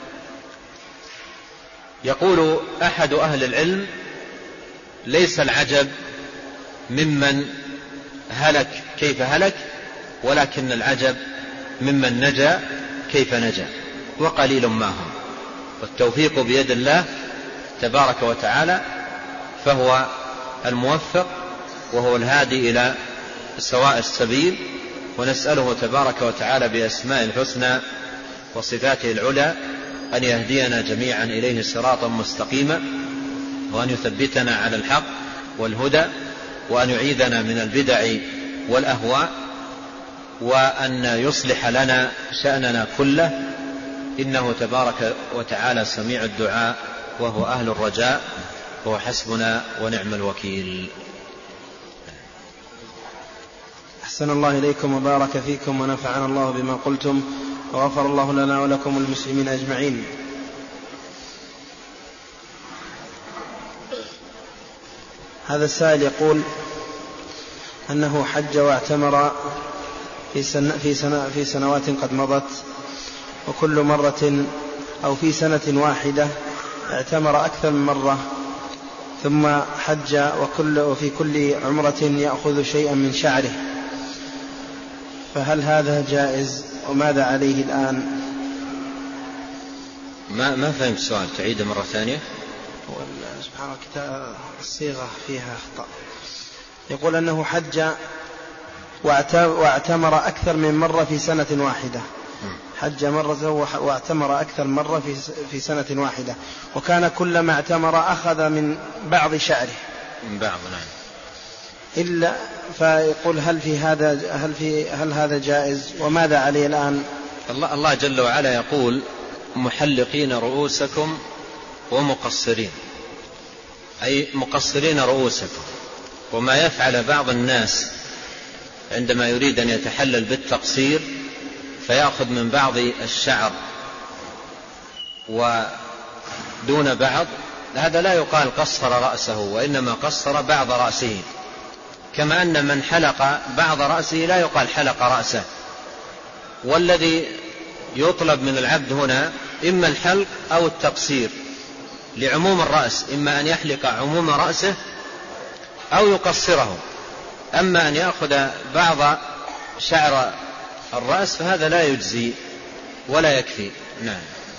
يقول أحد أهل العلم: ليس العجب ممن هلك كيف هلك، ولكن العجب ممن نجا كيف نجا، وقليل ما هم. والتوفيق بيد الله تبارك وتعالى، فهو الموفق وهو الهادي إلى سواء السبيل. ونسأله تبارك وتعالى بأسماء الحسنى وصفاته العلى أن يهدينا جميعا إليه صراطا مستقيما، وأن يثبتنا على الحق والهدى، وأن يعيذنا من البدع والأهواء، وأن يصلح لنا شأننا كله، إنه تبارك وتعالى سميع الدعاء وهو أهل الرجاء، وهو حسبنا ونعم الوكيل. أحسن الله إليكم وبارك فيكم ونفعنا الله بما قلتم، وغفر الله لنا ولكم المسلمين أجمعين. هذا السائل يقول أنه حج واعتمر في سنوات قد مضت، وكل مرة أو في سنة واحدة اعتمر أكثر من مرة، ثم حج وفي كل عمرة يأخذ شيئا من شعره، فهل هذا جائز وماذا عليه الآن؟ ما فهمت السؤال، تعيده مرة ثانية. سبحان الله الصيغة فيها خطأ. يقول أنه حج واعتمر أكثر من مرة في سنة واحدة، حج مرة واعتمر أكثر مرة في سنة واحدة، وكان كلما اعتمر أخذ من بعض شعره من بعض، نعم. إلا فيقول هل هذا جائز وماذا عليه الآن؟ الله جل وعلا يقول: محلقين رؤوسكم ومقصرين، أي مقصرين رؤوسكم. وما يفعل بعض الناس عندما يريد أن يتحلل بالتقصير فيأخذ من بعض الشعر ودون بعض، هذا لا يقال قصر رأسه، وإنما قصر بعض رأسه، كما أن من حلق بعض رأسه لا يقال حلق رأسه. والذي يطلب من العبد هنا إما الحلق أو التقصير لعموم الرأس، إما أن يحلق عموم رأسه أو يقصره. أما أن يأخذ بعض شعر الرأس فهذا لا يجزي ولا يكفي. نعم.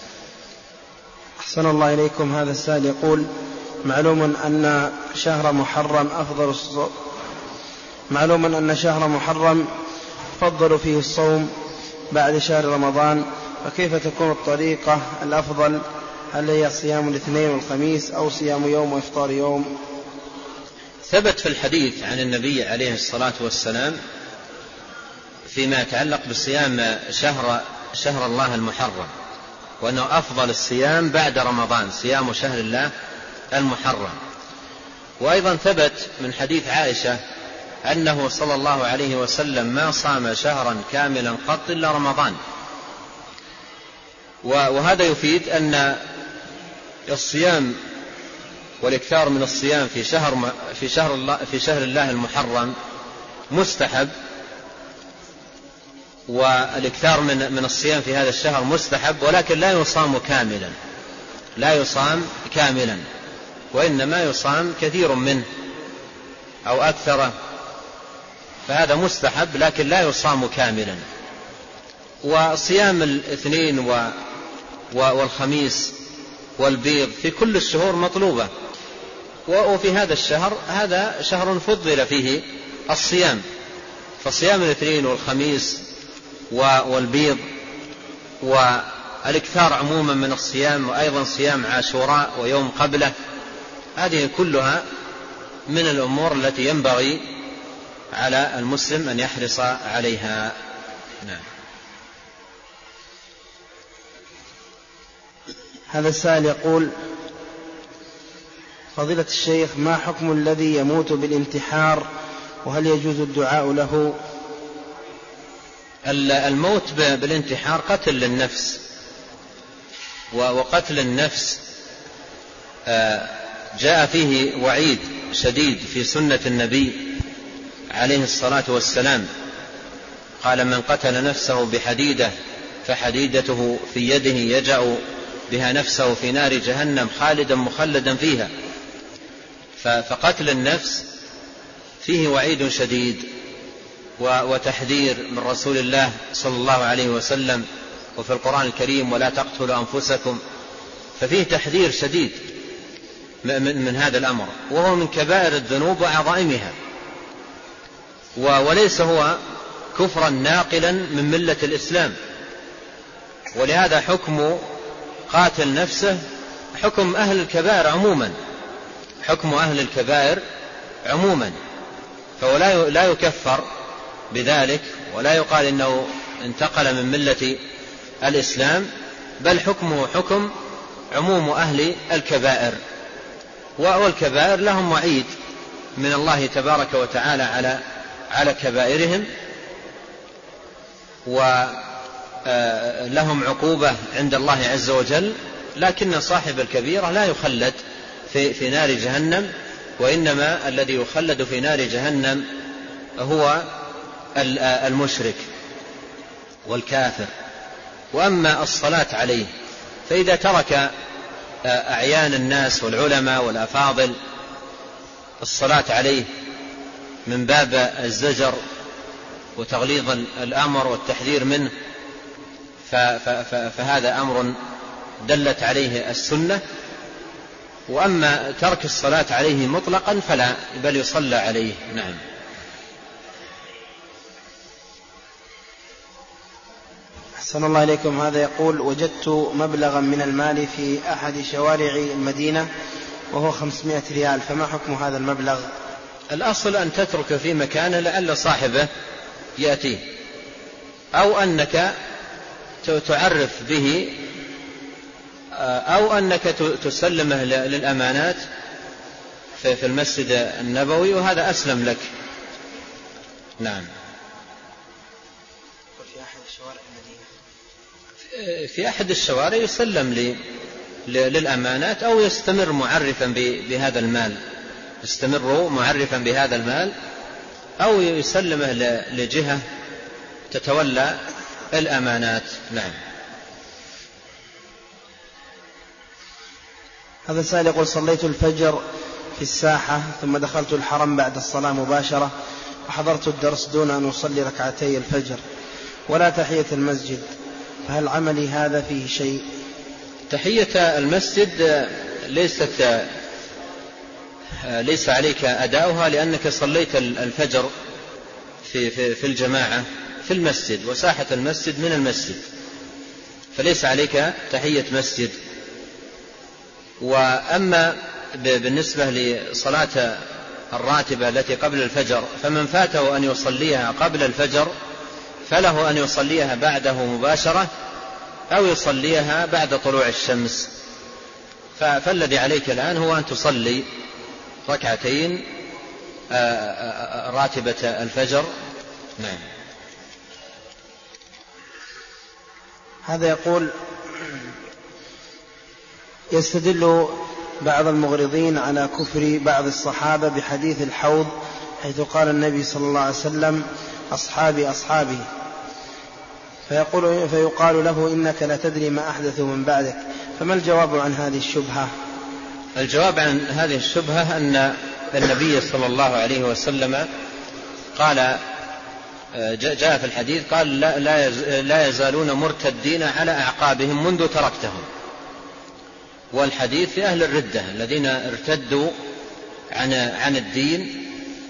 أحسن الله إليكم. هذا السائل يقول: معلوم أن شهر محرم فضل فيه الصوم بعد شهر رمضان، فكيف تكون الطريقة الأفضل؟ هل هي صيام الاثنين والخميس أو صيام يوم وإفطار يوم؟ ثبت في الحديث عن النبي عليه الصلاة والسلام فيما يتعلق بصيام شهر الله المحرم، وأنه أفضل الصيام بعد رمضان صيام شهر الله المحرم. وأيضا ثبت من حديث عائشة أنه صلى الله عليه وسلم ما صام شهرا كاملا قط إلا رمضان. وهذا يفيد أن الصيام والإكثار من الصيام في شهر الله المحرم مستحب، والإكثار من الصيام في هذا الشهر مستحب، ولكن لا يصام كاملا وإنما يصام كثير منه أو أكثره، فهذا مستحب لكن لا يصام كاملا. وصيام الاثنين والخميس والبيض في كل الشهور مطلوبة، وفي هذا الشهر هذا شهر فضل فيه الصيام، فصيام الاثنين والخميس والبيض والإكثار عموما من الصيام، وأيضا صيام عاشوراء ويوم قبله، هذه كلها من الأمور التي ينبغي على المسلم أن يحرص عليها. نعم. هذا السائل يقول: فضيلة الشيخ، ما حكم الذي يموت بالانتحار، وهل يجوز الدعاء له؟ الموت بالانتحار قتل للنفس، وقتل النفس جاء فيه وعيد شديد في سنة النبي عليه الصلاة والسلام، قال: من قتل نفسه بحديدة فحديدته في يده يجأ بها نفسه في نار جهنم خالدا مخلدا فيها. فقتل النفس فيه وعيد شديد وتحذير من رسول الله صلى الله عليه وسلم، وفي القرآن الكريم: ولا تقتلوا أنفسكم، ففيه تحذير شديد من هذا الأمر، وهو من كبائر الذنوب وعظائمها، وليس هو كفرا ناقلا من ملة الإسلام. ولهذا حكم قاتل نفسه حكم أهل الكبائر عموما، فهو لا يكفر بذلك، ولا يقال إنه انتقل من ملة الإسلام، بل حكمه حكم عموم أهل الكبائر، والكبائر لهم وعيد من الله تبارك وتعالى على كبائرهم، ولهم عقوبة عند الله عز وجل، لكن صاحب الكبيرة لا يخلد في نار جهنم، وإنما الذي يخلد في نار جهنم هو المشرك والكافر. وأما الصلاة عليه فإذا ترك أعيان الناس والعلماء والأفاضل الصلاة عليه من باب الزجر وتغليظ الأمر والتحذير منه، فهذا أمر دلت عليه السنة. وأما ترك الصلاة عليه مطلقا فلا، بل يصلى عليه. نعم. أحسن الله إليكم. هذا يقول: وجدت مبلغا من المال في أحد شوارع المدينة وهو 500 ريال، فما حكم هذا المبلغ؟ الأصل أن تترك في مكانه لعل صاحبه يأتيه، أو أنك تعرف به، أو أنك تسلمه للأمانات في المسجد النبوي، وهذا أسلم لك. نعم. في أحد الشوارع يسلم للأمانات، أو يستمر معرفا بهذا المال، أو يسلمه لجهة تتولى الأمانات. نعم. هذا السائل يقول: صليت الفجر في الساحة ثم دخلت الحرم بعد الصلاة مباشرة، وحضرت الدرس دون أن أصلي ركعتي الفجر ولا تحية المسجد، فهل عملي هذا فيه شيء؟ تحية المسجد ليس عليك أداؤها، لأنك صليت الفجر في الجماعة في المسجد، وساحة المسجد من المسجد، فليس عليك تحية مسجد. وأما بالنسبة لصلاة الراتبة التي قبل الفجر، فمن فاته أن يصليها قبل الفجر فله أن يصليها بعده مباشرة، أو يصليها بعد طلوع الشمس. فالذي عليك الآن هو أن تصلي ركعتين راتبة الفجر. نعم. هذا يقول: يستدل بعض المغرضين على كفر بعض الصحابة بحديث الحوض، حيث قال النبي صلى الله عليه وسلم: أصحابي أصحابي، فيقال له: إنك لا تدري ما أحدثوا من بعدك. فما الجواب عن هذه الشبهة؟ الجواب عن هذه الشبهة أن النبي صلى الله عليه وسلم قال، جاء في الحديث قال: لا يزالون مرتدين على أعقابهم منذ تركتهم. والحديث في أهل الردة الذين ارتدوا عن الدين،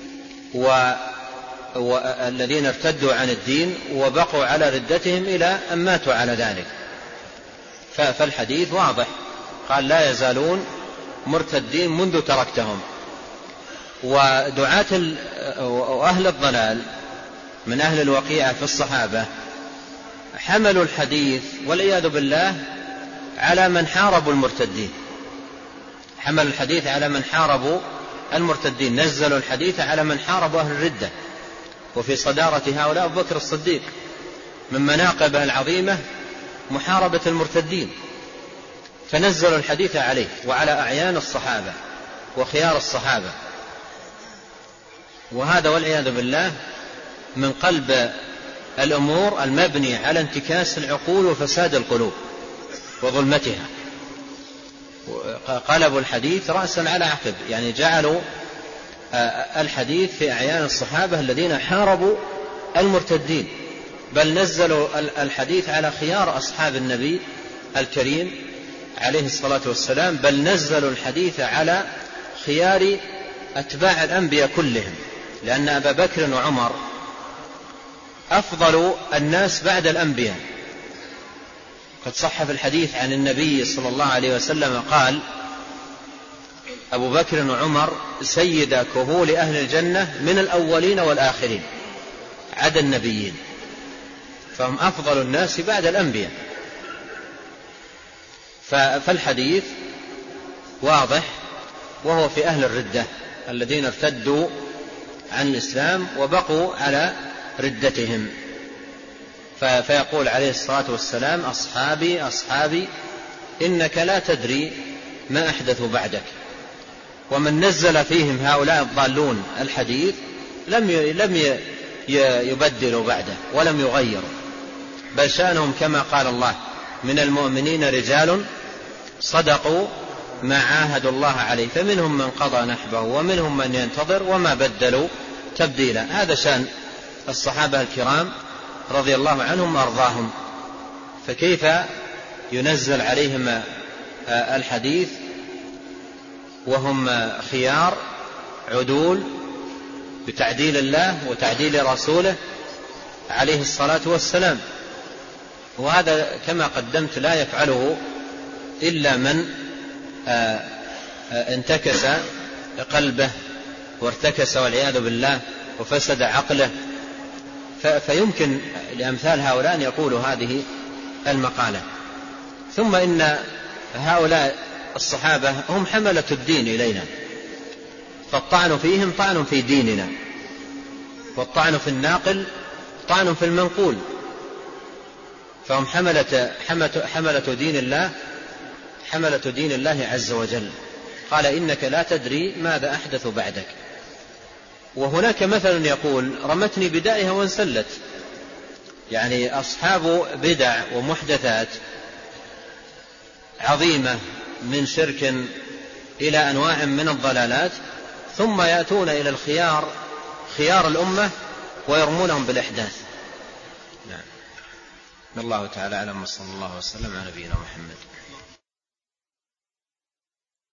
والذين ارتدوا عن الدين وبقوا على ردتهم إلى أن ماتوا على ذلك. فالحديث واضح، قال: لا يزالون مرتدين منذ تركتهم. ودعاة وأهل الضلال من أهل الوقيعة في الصحابة حملوا الحديث والعياذ بالله على من حاربوا المرتدين، حملوا الحديث على من حاربوا المرتدين، نزلوا الحديث على من حاربوا أهل الردة. وفي صدارة هؤلاء أبو بكر الصديق، من مناقبه العظيمة محاربة المرتدين، فنزلوا الحديث عليه وعلى أعيان الصحابة وخيار الصحابة. وهذا والعياذ بالله من قلب الأمور المبني على انتكاس العقول وفساد القلوب وظلمتها. قلبوا الحديث رأسا على عقب، يعني جعلوا الحديث في أعيان الصحابة الذين حاربوا المرتدين، بل نزلوا الحديث على خيار أصحاب النبي الكريم عليه الصلاة والسلام، بل نزلوا الحديث على خيار أتباع الأنبياء كلهم، لأن أبا بكر وعمر أفضل الناس بعد الأنبياء. قد صح في الحديث عن النبي صلى الله عليه وسلم قال: أبو بكر وعمر سيدا كهول أهل الجنة من الأولين والآخرين عدا النبيين، فهم أفضل الناس بعد الأنبياء. فالحديث واضح، وهو في أهل الردة الذين ارتدوا عن الإسلام وبقوا على ردتهم. فيقول عليه الصلاة والسلام: أصحابي أصحابي، إنك لا تدري ما أحدثوا بعدك. ومن نزل فيهم هؤلاء الضالون الحديث لم يبدلوا بعده ولم يغيروا، بل شأنهم كما قال الله: من المؤمنين رجال صدقوا ما عاهدوا الله عليه، فمنهم من قضى نحبه ومنهم من ينتظر وما بدلوا تبديلا. هذا شأن الصحابة الكرام رضي الله عنهم وأرضاهم. فكيف ينزل عليهم الحديث وهم خيار عدول بتعديل الله وتعديل رسوله عليه الصلاة والسلام؟ وهذا كما قدمت لا يفعله إلا من انتكس قلبه وارتكس والعياذ بالله وفسد عقله. فيمكن لأمثال هؤلاء أن يقولوا هذه المقالة. ثم إن هؤلاء الصحابة هم حملة الدين إلينا، فالطعن فيهم طعن في ديننا، والطعن في الناقل طعن في المنقول. فهم حملة دين الله، حملة دين الله عز وجل. قال: إنك لا تدري ماذا أحدث بعدك. وهناك مثل يقول: رمتني بدائها وانسلت. يعني أصحاب بدع ومحدثات عظيمة من شرك إلى أنواع من الضلالات، ثم يأتون إلى الخيار، خيار الأمة، ويرمونهم بالإحداث. نعم. الله تعالى أعلم، وصلى الله وسلم على نبينا محمد.